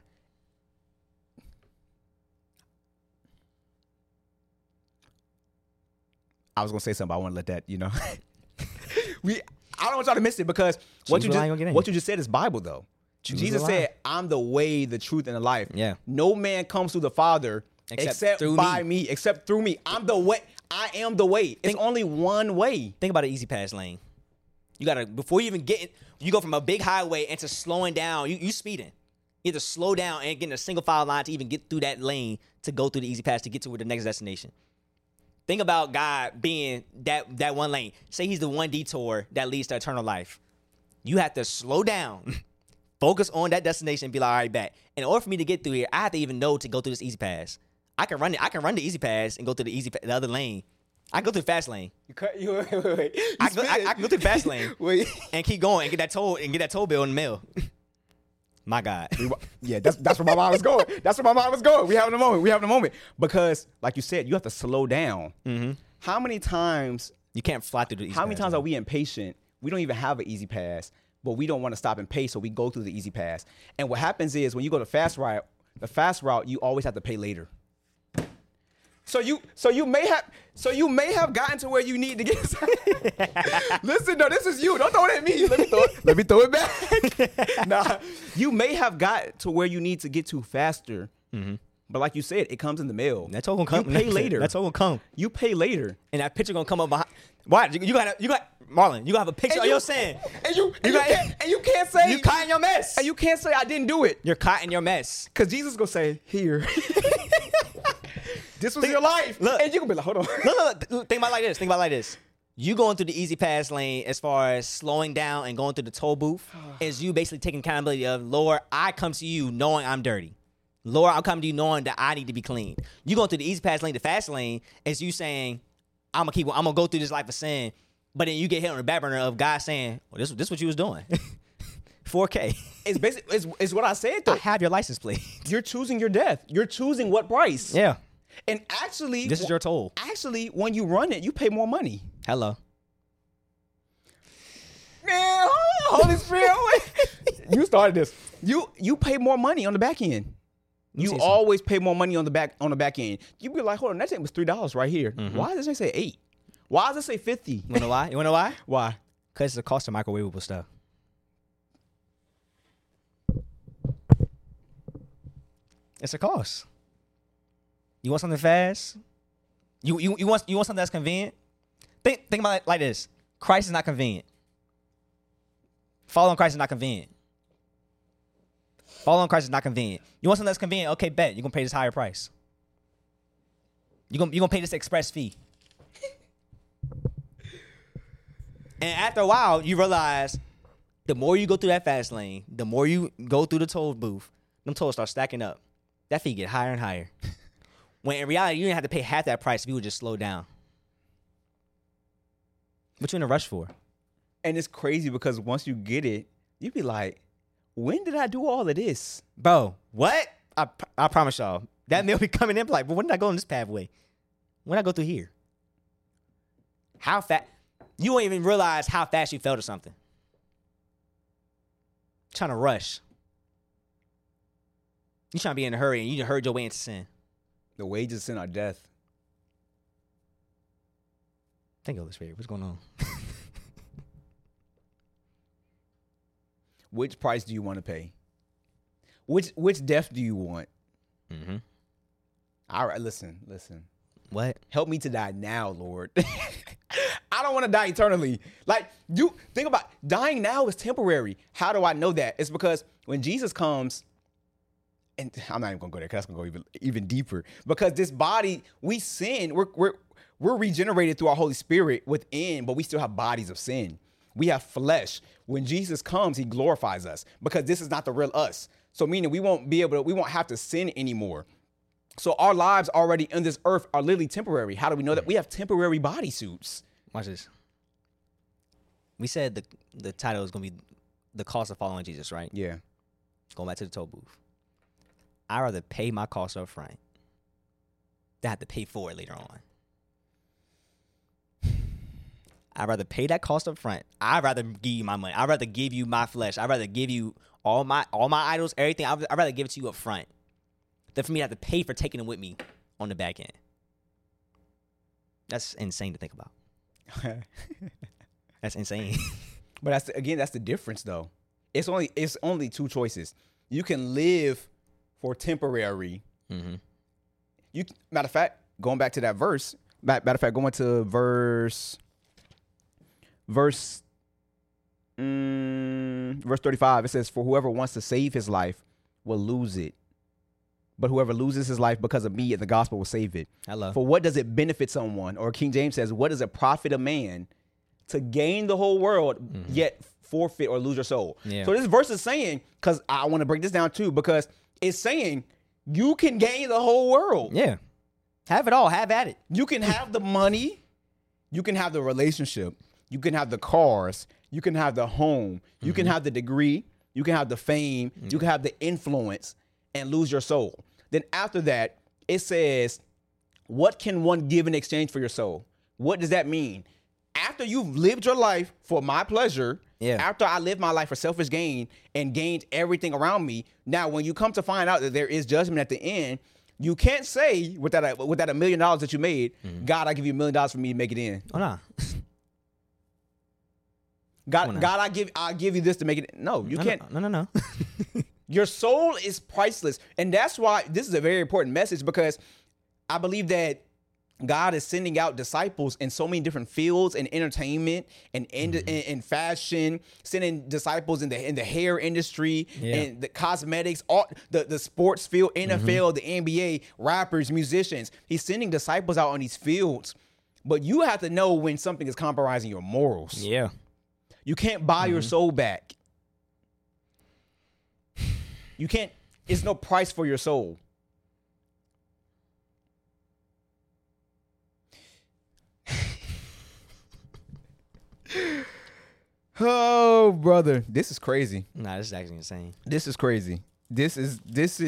I was going to say something, but I want to let that, I don't want y'all to miss it because what you just said is Bible, though. Jesus said, "I'm the way, the truth, and the life. Yeah. No man comes to the Father except by me, except through me. I'm the way. I am the way. It's only one way." Think about an easy pass lane. You gotta, before you even get it, you go from a big highway into slowing down. You speeding. You have to slow down and get in a single file line to even get through that lane to go through the easy pass to get to the next destination. Think about God being that one lane. Say he's the one detour that leads to eternal life. You have to slow down, Focus on that destination and be like, all right, bet. In order for me to get through here, I have to even know to go through this easy pass. I can run the easy pass and go through the other lane. I can go through the fast lane. Wait. I can go through the fast lane and keep going and get that toll bill in the mail. My God. Yeah, that's where my mind was going. That's where my mind was going. We having a moment. Because, like you said, you have to slow down. Mm-hmm. How many times... You can't fly through the easy pass. How many times are we impatient? We don't even have an easy pass, but we don't want to stop and pay, so we go through the easy pass. And what happens is when you go to the fast route, you always have to pay later. So you may have gotten to where you need to get. Listen, no, this is you. Don't throw it at me. Let me throw it back. Nah, you may have got to where you need to get to faster. Mm-hmm. But like you said, it comes in the mail. That's all gonna come. You pay later. That's all gonna come. You pay later, and that picture gonna come up behind. Why? You got Marlon. You gotta have a picture of your sin. And you can't say you caught in your mess. And you can't say I didn't do it. You're caught in your mess. Because Jesus gonna say, here. This was your life. Look, and you gonna be like, hold on. Look. Think about it like this. You going through the easy pass lane as far as slowing down and going through the toll booth is you basically taking accountability of, Lord, I come to you knowing I'm dirty. Lord, I'm coming to you knowing that I need to be clean. You going through the easy pass lane, the fast lane, is you saying, I'm gonna go through this life of sin, but then you get hit on the back burner of God saying, well, this what you was doing. 4K. It's basically it's what I said though. I have your license plate. You're choosing your death. You're choosing what price. Yeah. And actually, this is your toll. Actually, when you run it, you pay more money. Hello. Man, Holy Spirit, you started this. You pay more money on the back end. You always pay more money on the back end. You be like, hold on, that thing was $3 right here. Mm-hmm. Why does it say $8? Why does it say $50? You wanna know why? Why? Because it's the cost of microwavable stuff. It's a cost. You want something fast? You want something that's convenient? Think about it like this. Christ is not convenient. Following Christ is not convenient. Following Christ is not convenient. You want something that's convenient? Okay, bet. You're going to pay this higher price. You're gonna pay this express fee. And after a while, you realize the more you go through that fast lane, the more you go through the toll booth, them tolls start stacking up. That fee get higher and higher. When in reality, you didn't have to pay half that price if you would just slow down. What you in a rush for? And it's crazy because once you get it, you be like, when did I do all of this? Bro, what? I promise y'all, that meal be coming in like, but when did I go on this pathway? When did I go through here? How fast? You won't even realize how fast you felt or something. Trying to rush. You trying to be in a hurry and you just hurried your way into sin. The wages of sin are death. Thank you, Holy Spirit. What's going on? Which price do you want to pay? Which death do you want? Mm-hmm. All right, listen. What? Help me to die now, Lord. I don't want to die eternally. Like, you think about dying now is temporary. How do I know that? It's because when Jesus comes, and I'm not even gonna go there because that's gonna go even deeper. Because this body, we sin. We're regenerated through our Holy Spirit within, but we still have bodies of sin. We have flesh. When Jesus comes, he glorifies us because this is not the real us. So meaning we won't have to sin anymore. So our lives already on this earth are literally temporary. How do we know that? We have temporary bodysuits. Watch this. We said the title is going to be The Cost of Following Jesus, right? Yeah. Going back to the toll booth. I'd rather pay my cost up front than have to pay for it later on. I'd rather pay that cost up front. I'd rather give you my money. I'd rather give you my flesh. I'd rather give you all my idols, everything. I'd rather give it to you up front than for me to have to pay for taking it with me on the back end. That's insane to think about. That's insane. But that's the difference though. It's only two choices. You can live for temporary. Mm-hmm. Matter of fact, going back to that verse. Going to verse 35, it says, for whoever wants to save his life will lose it. But whoever loses his life because of me and the gospel will save it. Hello. For what does it benefit someone? Or King James says, what does it profit a man to gain the whole world, yet forfeit or lose your soul. Yeah. So this verse is saying, because I want to break this down too, because it's saying you can gain the whole world. Yeah. Have it all. Have at it. You can have the money. You can have the relationship. You can have the cars. You can have the home. You can have the degree. You can have the fame. You can have the influence and lose your soul. Then after that, it says, what can one give in exchange for your soul? What does that mean? After you've lived your life for my pleasure, after I lived my life for selfish gain and gained everything around me, now when you come to find out that there is judgment at the end, you can't say with that $1 million that you made, God, I give you $1 million for me to make it in. Oh no. God, I give you this to make it. No, you can't. No. Your soul is priceless, and that's why this is a very important message, because I believe that God is sending out disciples in so many different fields, in entertainment and in fashion, sending disciples in the hair industry and the cosmetics, all the sports field, NFL, the NBA, rappers, musicians. He's sending disciples out on these fields, but you have to know when something is compromising your morals. Yeah, you can't buy your soul back. You can't. It's no price for your soul. Oh, brother, this is crazy. Nah, this is actually insane. This is crazy. This is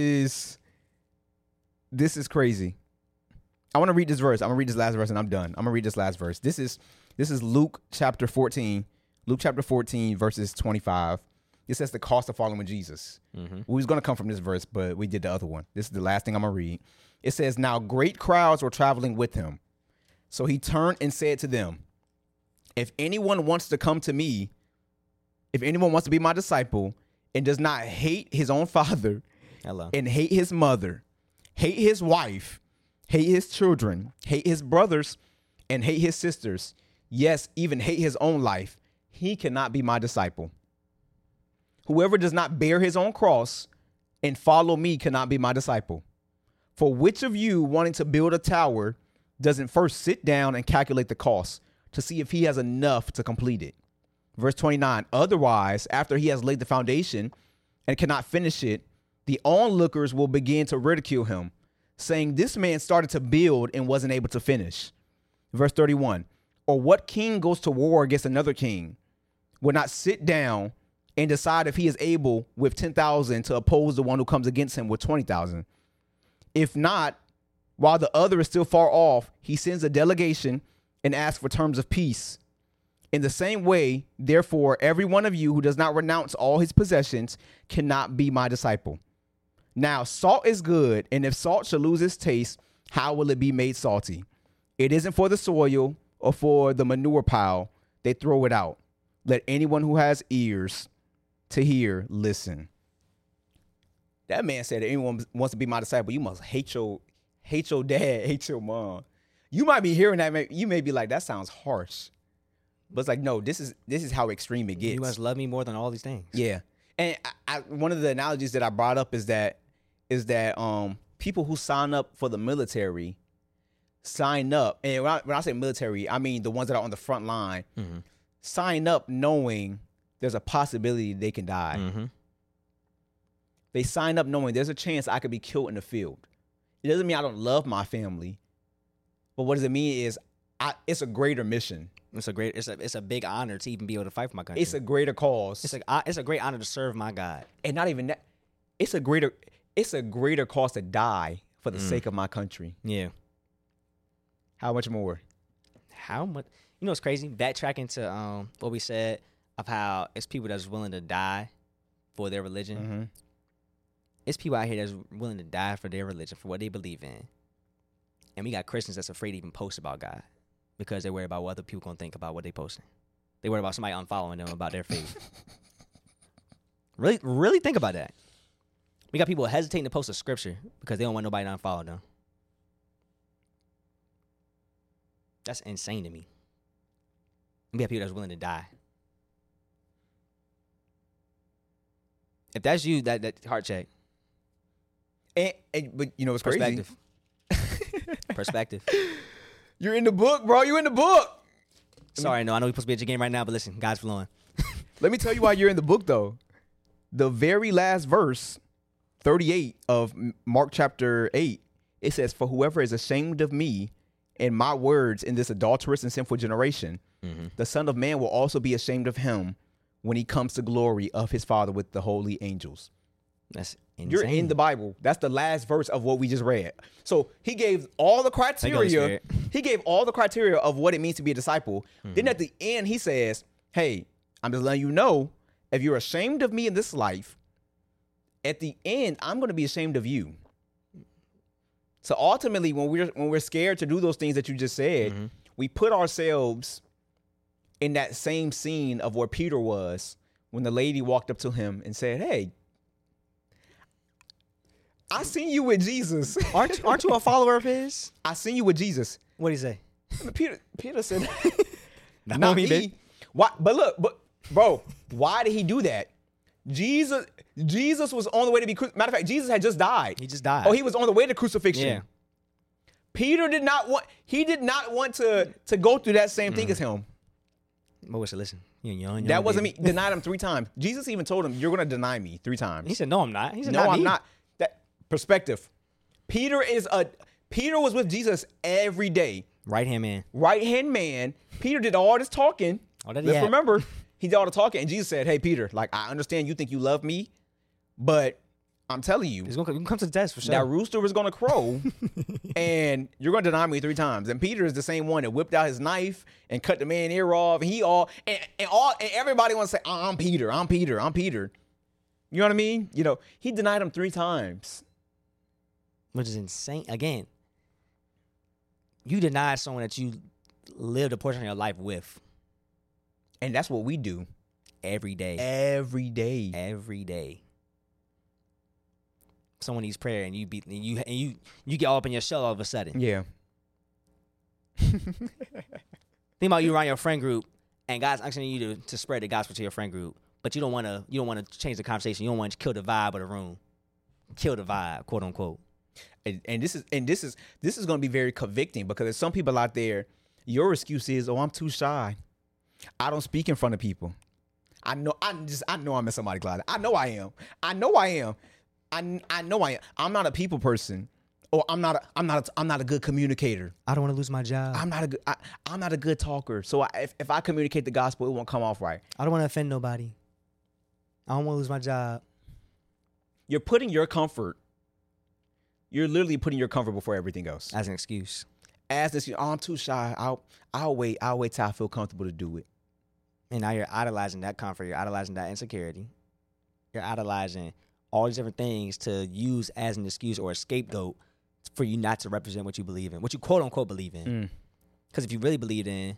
crazy. I want to read this verse. I'm gonna read this last verse and I'm done. I'm gonna read this last verse. This is Luke chapter 14. Luke chapter 14 verses 25. It says the cost of following Jesus. We was gonna come from this verse, but we did the other one. This is the last thing I'm gonna read. It says, now great crowds were traveling with him. So he turned and said to them, if anyone wants to come to me, if anyone wants to be my disciple and does not hate his own father and hate his mother, hate his wife, hate his children, hate his brothers, and hate his sisters, yes, even hate his own life, he cannot be my disciple. Whoever does not bear his own cross and follow me cannot be my disciple. For which of you wanting to build a tower doesn't first sit down and calculate the cost to see if he has enough to complete it? Verse 29, otherwise, after he has laid the foundation and cannot finish it, the onlookers will begin to ridicule him, saying, this man started to build and wasn't able to finish. Verse 31, or what king goes to war against another king will not sit down and decide if he is able with 10,000 to oppose the one who comes against him with 20,000? If not, while the other is still far off, he sends a delegation and asks for terms of peace. In the same way, therefore, every one of you who does not renounce all his possessions cannot be my disciple. Now, salt is good, and if salt shall lose its taste, how will it be made salty? It isn't for the soil or for the manure pile. They throw it out. Let anyone who has ears to hear listen. That man said, if anyone wants to be my disciple, you must hate your dad, hate your mom. You might be hearing that. You may be like, that sounds harsh. But it's like, no, this is how extreme it gets. You must love me more than all these things. Yeah. And one of the analogies that I brought up is that people who sign up for the military sign up. And when I say military, I mean the ones that are on the front line, sign up knowing there's a possibility they can die. They sign up knowing there's a chance I could be killed in the field. It doesn't mean I don't love my family. But what does it mean is it's a greater mission. It's a big honor to even be able to fight for my country. It's a greater cause. It's a great honor to serve my God. And not even that. It's a greater cause to die for the sake of my country. Yeah. How much more? How much? You know what's crazy? Backtracking to what we said of how it's people that's willing to die for their religion. It's people out here that's willing to die for their religion, for what they believe in. And we got Christians that's afraid to even post about God because they're worried about what other people gonna think about what they posting. They worry about somebody unfollowing them about their faith. Really think about that. We got people hesitating to post a scripture because they don't want nobody to unfollow them. That's insane to me. We got people that's willing to die. If that's you, that heart check. But you know what's crazy? Perspective. You're in the book, bro. You in the book. Sorry, no, I know we're supposed to be at your game right now, but listen, God's flowing. Let me tell you why you're in the book, though. The very last verse, 38 of Mark chapter 8, it says, "For whoever is ashamed of me and my words in this adulterous and sinful generation, the Son of Man will also be ashamed of him when he comes to glory of his Father with the holy angels." That's insane. You're in the Bible. That's the last verse of what we just read. So he gave all the criteria. He gave all the criteria of what it means to be a disciple. Then at the end, he says, "Hey, I'm just letting you know, if you're ashamed of me in this life, at the end, I'm going to be ashamed of you." So ultimately, when we're scared to do those things that you just said, we put ourselves in that same scene of where Peter was when the lady walked up to him and said, "Hey, I seen you with Jesus. Aren't you a follower of his?" I seen you with Jesus. What did he say? Peter said, "Not me." Why? But bro, why did he do that? Jesus was on the way to be crucified. Matter of fact, Jesus had just died. He just died. Oh, he was on the way to crucifixion. Yeah. Peter did not want to go through that same thing as him. But listen, that wasn't me. Denied him 3 times. Jesus even told him, "You're going to deny me 3 times." He said, "No, I'm not." He said, "No, I'm me. not." That perspective. Peter was with Jesus every day. Right-hand man. Peter did all this talking. Let's remember, he did all the talking, and Jesus said, "Hey, Peter, like, I understand you think you love me, but I'm telling you, it's gonna come to the test for sure. That rooster is gonna crow, and you're gonna deny me 3 times." And Peter is the same one that whipped out his knife and cut the man's ear off. And everybody wants to say, "I'm Peter. I'm Peter. I'm Peter." You know what I mean? He denied him 3 times, which is insane. Again, you deny someone that you lived a portion of your life with. And that's what we do every day. Every day. Every day. Someone needs prayer, and you get all up in your shell all of a sudden. Yeah. Think about you around your friend group, and God's asking you to spread the gospel to your friend group, but you don't want to change the conversation. You don't want to kill the vibe of the room, kill the vibe, quote unquote. And this is going to be very convicting, because there's some people out there. Your excuse is, "Oh, I'm too shy. I don't speak in front of people." I know I'm in somebody's closet. I know I am. I know I am. I'm not a people person, or I'm not a good communicator. I don't want to lose my job. I'm not a good talker. So if I communicate the gospel, it won't come off right. I don't want to offend nobody. I don't want to lose my job. You're putting your comfort. You're literally putting your comfort before everything else. As an excuse. I'm too shy. I'll wait till I feel comfortable to do it. And now you're idolizing that comfort. You're idolizing that insecurity. You're idolizing all these different things to use as an excuse or a scapegoat for you not to represent what you believe in, what you quote unquote believe in. Because if you really believed in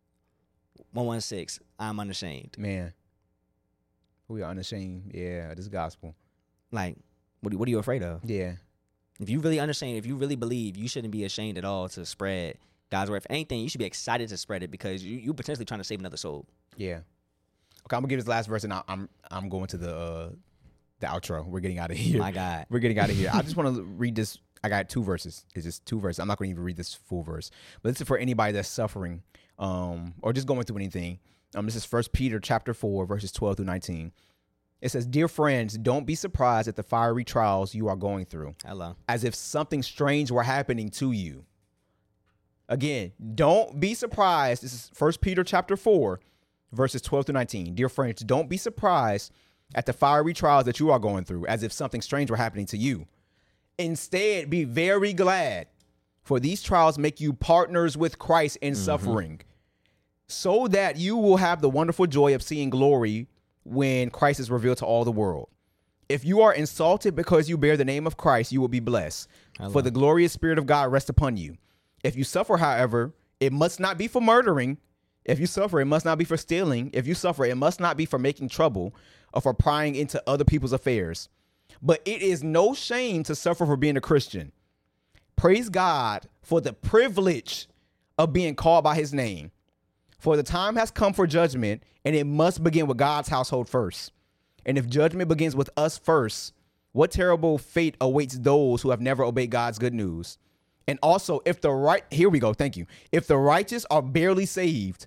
116, I'm unashamed. Man, we are unashamed. Yeah, this gospel. Like, what are you afraid of? Yeah. If you really understand, if you really believe, you shouldn't be ashamed at all to spread God's word. If anything, you should be excited to spread it, because you're potentially trying to save another soul. Yeah. Okay, I'm gonna give this last verse, and I'm going to the outro. We're getting out of here. My God, we're getting out of here. I just want to read this. I got 2 verses. It's just 2 verses. I'm not going to even read this full verse, but this is for anybody that's suffering, or just going through anything. This is 1 Peter chapter 4, verses 12 through 19. It says, "Dear friends, don't be surprised at the fiery trials you are going through. Hello. As if something strange were happening to you." Again, don't be surprised. This is 1 Peter chapter 4, verses 12 through 19. "Dear friends, don't be surprised at the fiery trials that you are going through, as if something strange were happening to you. Instead, be very glad, for these trials make you partners with Christ in suffering, so that you will have the wonderful joy of seeing glory when Christ is revealed to all the world. If you are insulted because you bear the name of Christ, you will be blessed, for the glorious Spirit of God rests upon you. If you suffer, however, it must not be for murdering. If you suffer, it must not be for stealing. If you suffer, it must not be for making trouble or for prying into other people's affairs. But it is no shame to suffer for being a Christian. Praise God for the privilege of being called by his name. For the time has come for judgment, and it must begin with God's household first. And if judgment begins with us first, what terrible fate awaits those who have never obeyed God's good news? And also, if the righteous are barely saved,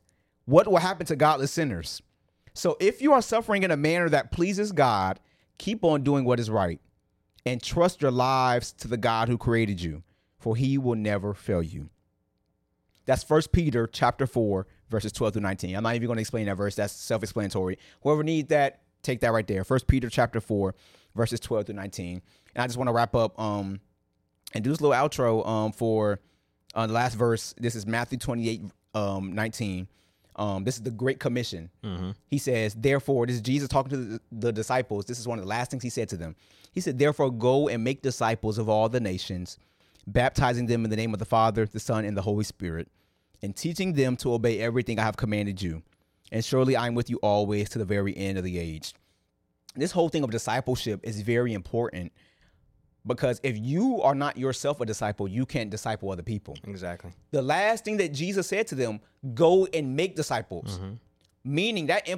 what will happen to godless sinners? So if you are suffering in a manner that pleases God, keep on doing what is right and trust your lives to the God who created you, for he will never fail you. That's 1 Peter chapter 4, verses 12 through 19. I'm not even going to explain that verse. That's self-explanatory. Whoever needs that, take that right there. 1 Peter chapter 4, verses 12 through 19. And I just want to wrap up and do this little outro for the last verse. This is Matthew 28, 19. This is the Great Commission. Mm-hmm. He says, therefore, this is Jesus talking to the disciples. This is one of the last things he said to them. He said, therefore, go and make disciples of all the nations, baptizing them in the name of the Father, the Son, and the Holy Spirit, and teaching them to obey everything I have commanded you. And surely I am with you always to the very end of the age. This whole thing of discipleship is very important, because if you are not yourself a disciple, you can't disciple other people. Exactly. The last thing that Jesus said to them, go and make disciples. Mm-hmm. Meaning that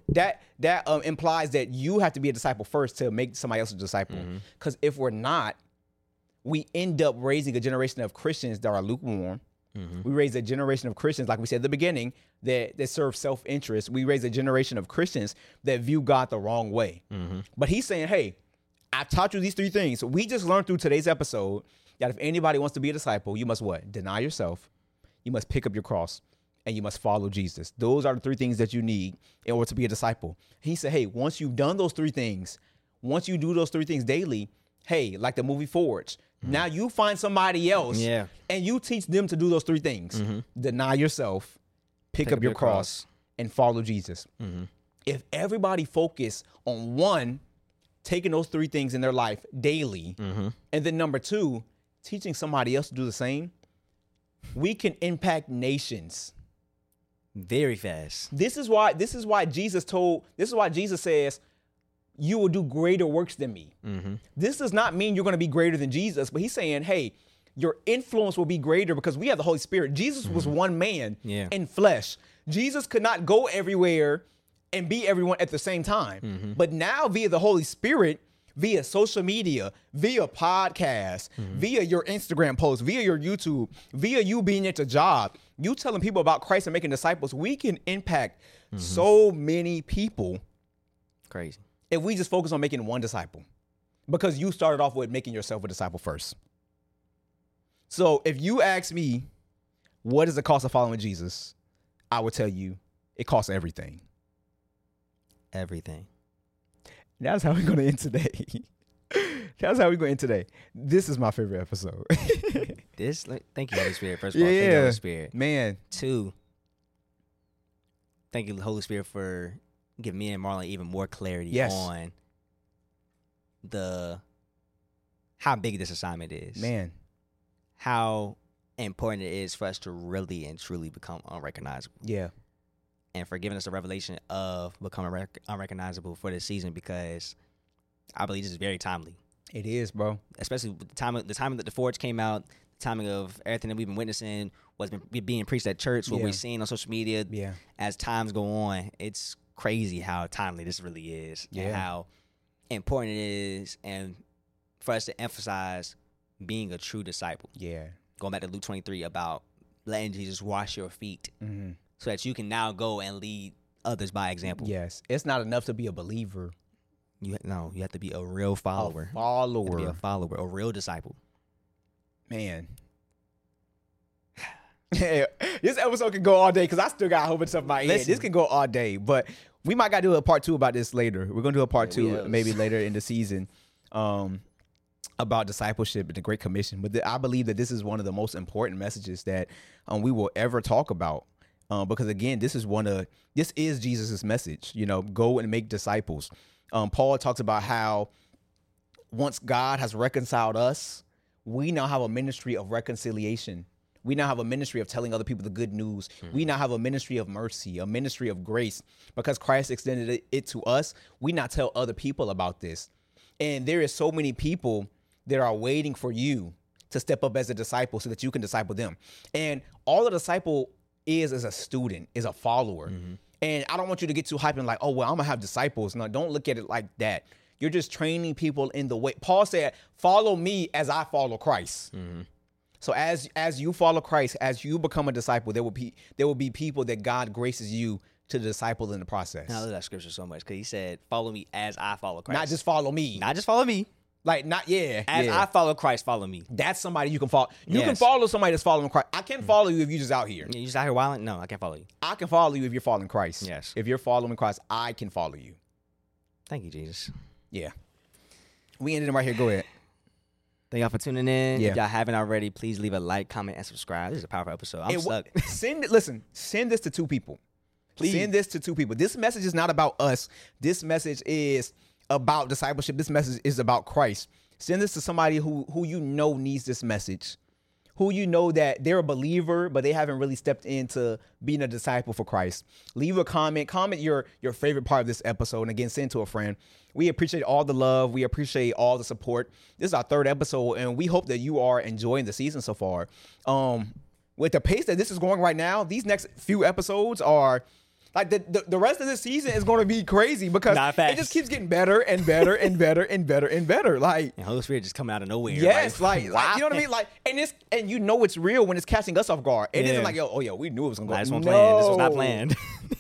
implies that you have to be a disciple first to make somebody else a disciple. Because if we're not, we end up raising a generation of Christians that are lukewarm. Mm-hmm. We raise a generation of Christians, like we said at the beginning, that serve self-interest. We raise a generation of Christians that view God the wrong way. Mm-hmm. But he's saying, hey, I taught you these 3 things. So we just learned through today's episode that if anybody wants to be a disciple, you must what? Deny yourself. You must pick up your cross, and you must follow Jesus. Those are the 3 things that you need in order to be a disciple. He said, hey, once you've done those 3 things, once you do those 3 things daily, hey, like the movie Forge, now you find somebody else and you teach them to do those 3 things. Mm-hmm. Deny yourself, pick up your cross, and follow Jesus. Mm-hmm. If everybody focus on 1, taking those 3 things in their life daily, and then number 2, teaching somebody else to do the same, we can impact nations very fast. This is why Jesus says, you will do greater works than me. Mm-hmm. This does not mean you're going to be greater than Jesus, but he's saying, hey, your influence will be greater because we have the Holy Spirit. Jesus was one man in flesh. Jesus could not go everywhere and be everyone at the same time. Mm-hmm. But now via the Holy Spirit, via social media, via podcast, via your Instagram post, via your YouTube, via you being at your job, you telling people about Christ and making disciples, we can impact so many people. Crazy. If we just focus on making 1 disciple, because you started off with making yourself a disciple first. So if you ask me, what is the cost of following Jesus? I would tell you it costs everything. Everything. That's how we're going to end today. That's how we're going to end today. This is my favorite episode. Thank you, Holy Spirit. First of all, thank you, Holy Spirit. Man. 2, thank you, Holy Spirit, for giving me and Marlon even more clarity on how big this assignment is. Man. How important it is for us to really and truly become unrecognizable. Yeah. And for giving us a revelation of becoming unrecognizable for this season, because I believe this is very timely. It is, bro. Especially with the timing that the Forge came out, the timing of everything that we've been witnessing, what's been being preached at church, what we're seeing on social media. Yeah. As times go on, it's crazy how timely this really is, and how important it is, and for us to emphasize being a true disciple. Yeah. Going back to Luke 23 about letting Jesus wash your feet, so that you can now go and lead others by example. Yes. It's not enough to be a believer. You have to be a real follower. You have to be a follower, a real disciple. Man. This episode can go all day because I still got a whole bunch of stuff in my head. This can go all day, but we might got to do a part 2 about this later. We're going to do a part 2 maybe later in the season about discipleship and the Great Commission. But I believe that this is one of the most important messages that we will ever talk about. Because again, this is Jesus's message, go and make disciples. Paul talks about how once God has reconciled us, we now have a ministry of reconciliation. We now have a ministry of telling other people the good news. We now have a ministry of mercy, a ministry of grace. Because Christ extended it to us, we now tell other people about this. And there is so many people that are waiting for you to step up as a disciple so that you can disciple them. And all a disciple is a student, is a follower. And I don't want you to get too hyped and like, oh, well, I'm going to have disciples. No, don't look at it like that. You're just training people in the way. Paul said, follow me as I follow Christ. So as you follow Christ, as you become a disciple, there will be people that God graces you to disciple in the process. I love that scripture so much because he said, "Follow me as I follow Christ." Not just follow me. Not just follow me. Like not As yeah. I follow Christ, follow me. That's somebody you can follow. You can follow somebody that's following Christ. I can't follow you if you're just out here. Yeah, you just out here wilding? No, I can't follow you. I can follow you if you're following Christ. Yes. If you're following Christ, I can follow you. Thank you, Jesus. Yeah. We ended it right here. Go ahead. Thank y'all for tuning in. Yeah. If y'all haven't already, please leave a like, comment, and subscribe. This is a powerful episode. I'm stuck. Send this to 2 people. Please. Send this to 2 people. This message is not about us. This message is about discipleship. This message is about Christ. Send this to somebody who you know needs this message, who you know that they're a believer, but they haven't really stepped into being a disciple for Christ. Leave a comment. Comment your favorite part of this episode. And again, send to a friend. We appreciate all the love. We appreciate all the support. This is our 3rd episode, and we hope that you are enjoying the season so far. With the pace that this is going right now, these next few episodes are... Like the rest of this season is going to be crazy because it just keeps getting better and better and better and better and better. Like and Holy Spirit just coming out of nowhere. Yes, like you know what I mean. Like and you know it's real when it's catching us off guard. It isn't like we knew it was going to go. This was not planned.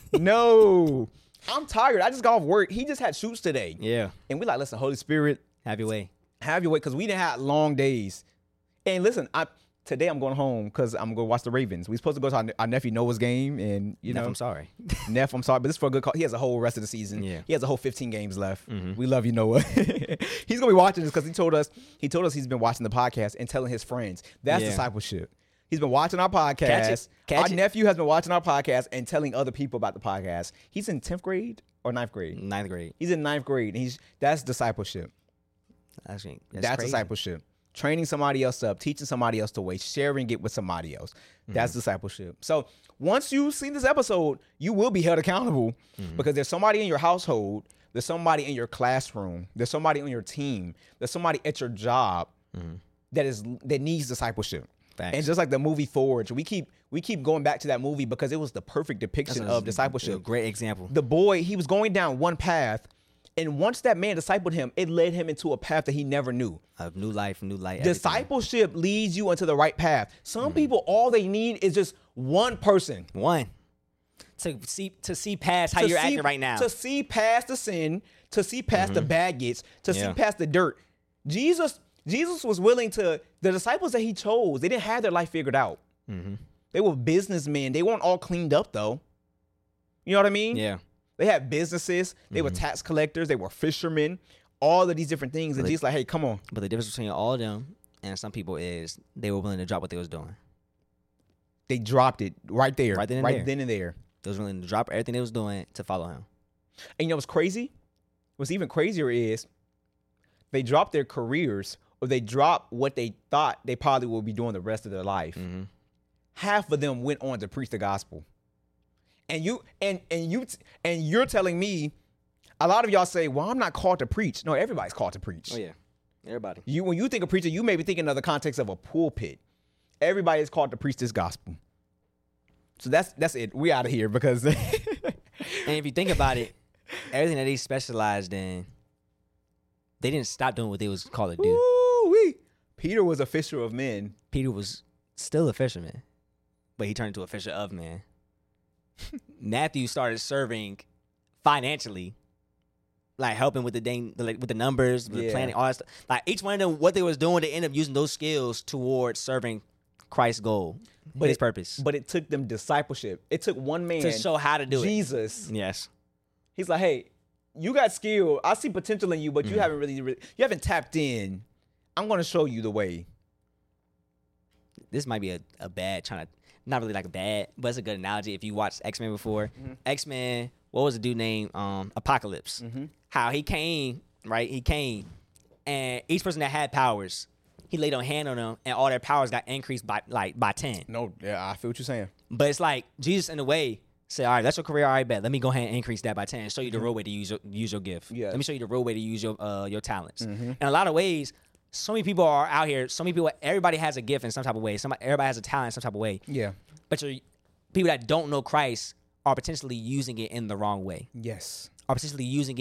No, I'm tired. I just got off work. He just had shoots today. Yeah, and we like listen, Holy Spirit, have your way, because we didn't have long days. And listen, Today I'm going home because I'm going to watch the Ravens. We're supposed to go to our nephew Noah's game, and you know, I'm sorry, Neff, I'm sorry, but this is for a good call. He has a whole rest of the season. Yeah, he has a whole 15 games left. Mm-hmm. We love you, Noah. He's gonna be watching this because he told us he's been watching the podcast and telling his friends. That's discipleship. He's been watching our podcast. Our nephew has been watching our podcast and telling other people about the podcast. He's in 10th grade or 9th grade. 9th grade. He's in 9th grade. And that's discipleship. That's discipleship. Training somebody else up, teaching somebody else the way, sharing it with somebody else. That's discipleship. So once you've seen this episode, you will be held accountable because there's somebody in your household, there's somebody in your classroom, there's somebody on your team, there's somebody at your job that needs discipleship. Thanks. And just like the movie Forge, we keep going back to that movie because it was the perfect depiction of discipleship. A great example. The boy, he was going down one path. And once that man discipled him, it led him into a path that he never knew. Of new life, new light. Discipleship leads you into the right path. Some people, all they need is just one person. One. To see past how you're acting right now. To see past the sin, to see past the baggage, to see past the dirt. Jesus was willing to, the disciples that he chose, they didn't have their life figured out. Mm-hmm. They were businessmen. They weren't all cleaned up though. You know what I mean? Yeah. They had businesses. They were tax collectors. They were fishermen. All of these different things. And Jesus like, hey, come on. But the difference between all of them and some people is they were willing to drop what they was doing. They dropped it right there. Right then and there. They was willing to drop everything they was doing to follow him. And you know what's crazy? What's even crazier is they dropped their careers or they dropped what they thought they probably would be doing the rest of their life. Mm-hmm. Half of them went on to preach the gospel. And you're telling me, a lot of y'all say, well, I'm not called to preach. No, everybody's called to preach. Oh, yeah. Everybody. When you think of preacher, you may be thinking of the context of a pulpit. Everybody is called to preach this gospel. So that's it. We out of here because... And if you think about it, everything that they specialized in, they didn't stop doing what they was called to do. Ooh-wee. Peter was a fisher of men. Peter was still a fisherman, but he turned into a fisher of men. Matthew started serving financially, like helping with with the numbers, with the planning, all that stuff. Like each one of them, what they was doing, they ended up using those skills towards serving Christ's goal, his purpose. But it took them discipleship. It took one man to show how to do Jesus. Yes. He's like, hey, you got skill. I see potential in you, but you haven't you haven't tapped in. I'm going to show you the way. This might be a bad not really like a bad, but it's a good analogy. If you watched X-Men before, X-Men, what was the dude named Apocalypse? How he came, right? He came, and each person that had powers, he laid a hand on them, and all their powers got increased by 10. No, yeah, I feel what you're saying. But it's like Jesus, in a way, say, all right, that's your career. All right, bet. Let me go ahead and increase that by 10 and show you the real way to use your gift. Yeah. Let me show you the real way to use your talents. In a lot of ways, so many people are out here. So many people, everybody has a gift in some type of way. Everybody has a talent in some type of way. Yeah. But people that don't know Christ are potentially using it in the wrong way. Yes. Are potentially using it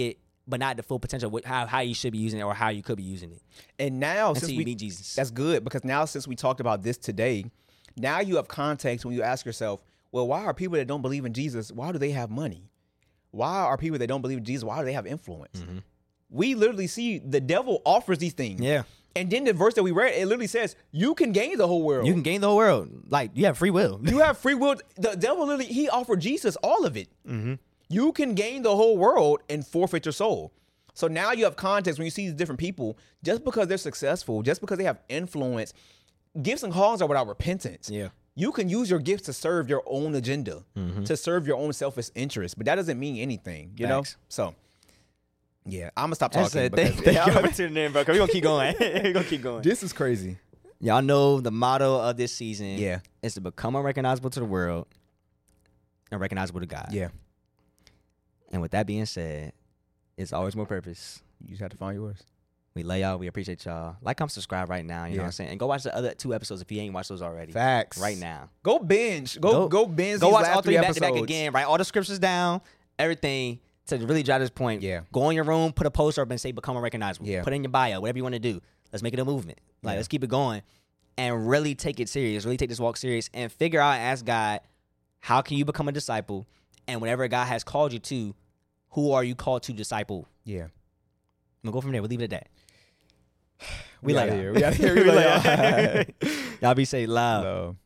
but not the full potential of how you should be using it or how you could be using it. And now, since you meet Jesus. That's good, because now since we talked about this today, now you have context when you ask yourself, well, why are people that don't believe in Jesus, why do they have money? Why are people that don't believe in Jesus, why do they have influence? Mm-hmm. We literally see the devil offers these things. Yeah. And then the verse that we read, it literally says, you can gain the whole world. You can gain the whole world. Like, you have free will. You have free will. The devil literally, he offered Jesus all of it. Mm-hmm. You can gain the whole world and forfeit your soul. So now you have context when you see these different people, just because they're successful, just because they have influence, gifts and callings are without repentance. Yeah. You can use your gifts to serve your own agenda, to serve your own selfish interest, but that doesn't mean anything, you know? So, yeah, I'm going to stop talking. Thank you for tuning in, bro. We're going to keep going. We're going to keep going. This is crazy. Y'all know the motto of this season is to become unrecognizable to the world and recognizable to God. Yeah. And with that being said, it's always more purpose. You just have to find yours. We love y'all. We appreciate y'all. Like, comment, subscribe right now. You know what I'm saying? And go watch the other 2 episodes if you ain't watched those already. Facts. Right now. Go binge. Go binge. Go these watch last all 3 episodes. back to back again. Write all the scriptures down. Everything to really drive this point. Yeah. Go in your room, put a poster up and say become unrecognizable. Yeah. Put it in your bio, whatever you want to do. Let's make it a movement. Like, let's keep it going. And really take it serious. Really take this walk serious. And figure out and ask God, how can you become a disciple? And whatever God has called you to, who are you called to disciple? Yeah. I'm going to go from there. We'll leave it at that. We out like here. We out here. We like y'all be safe. Love.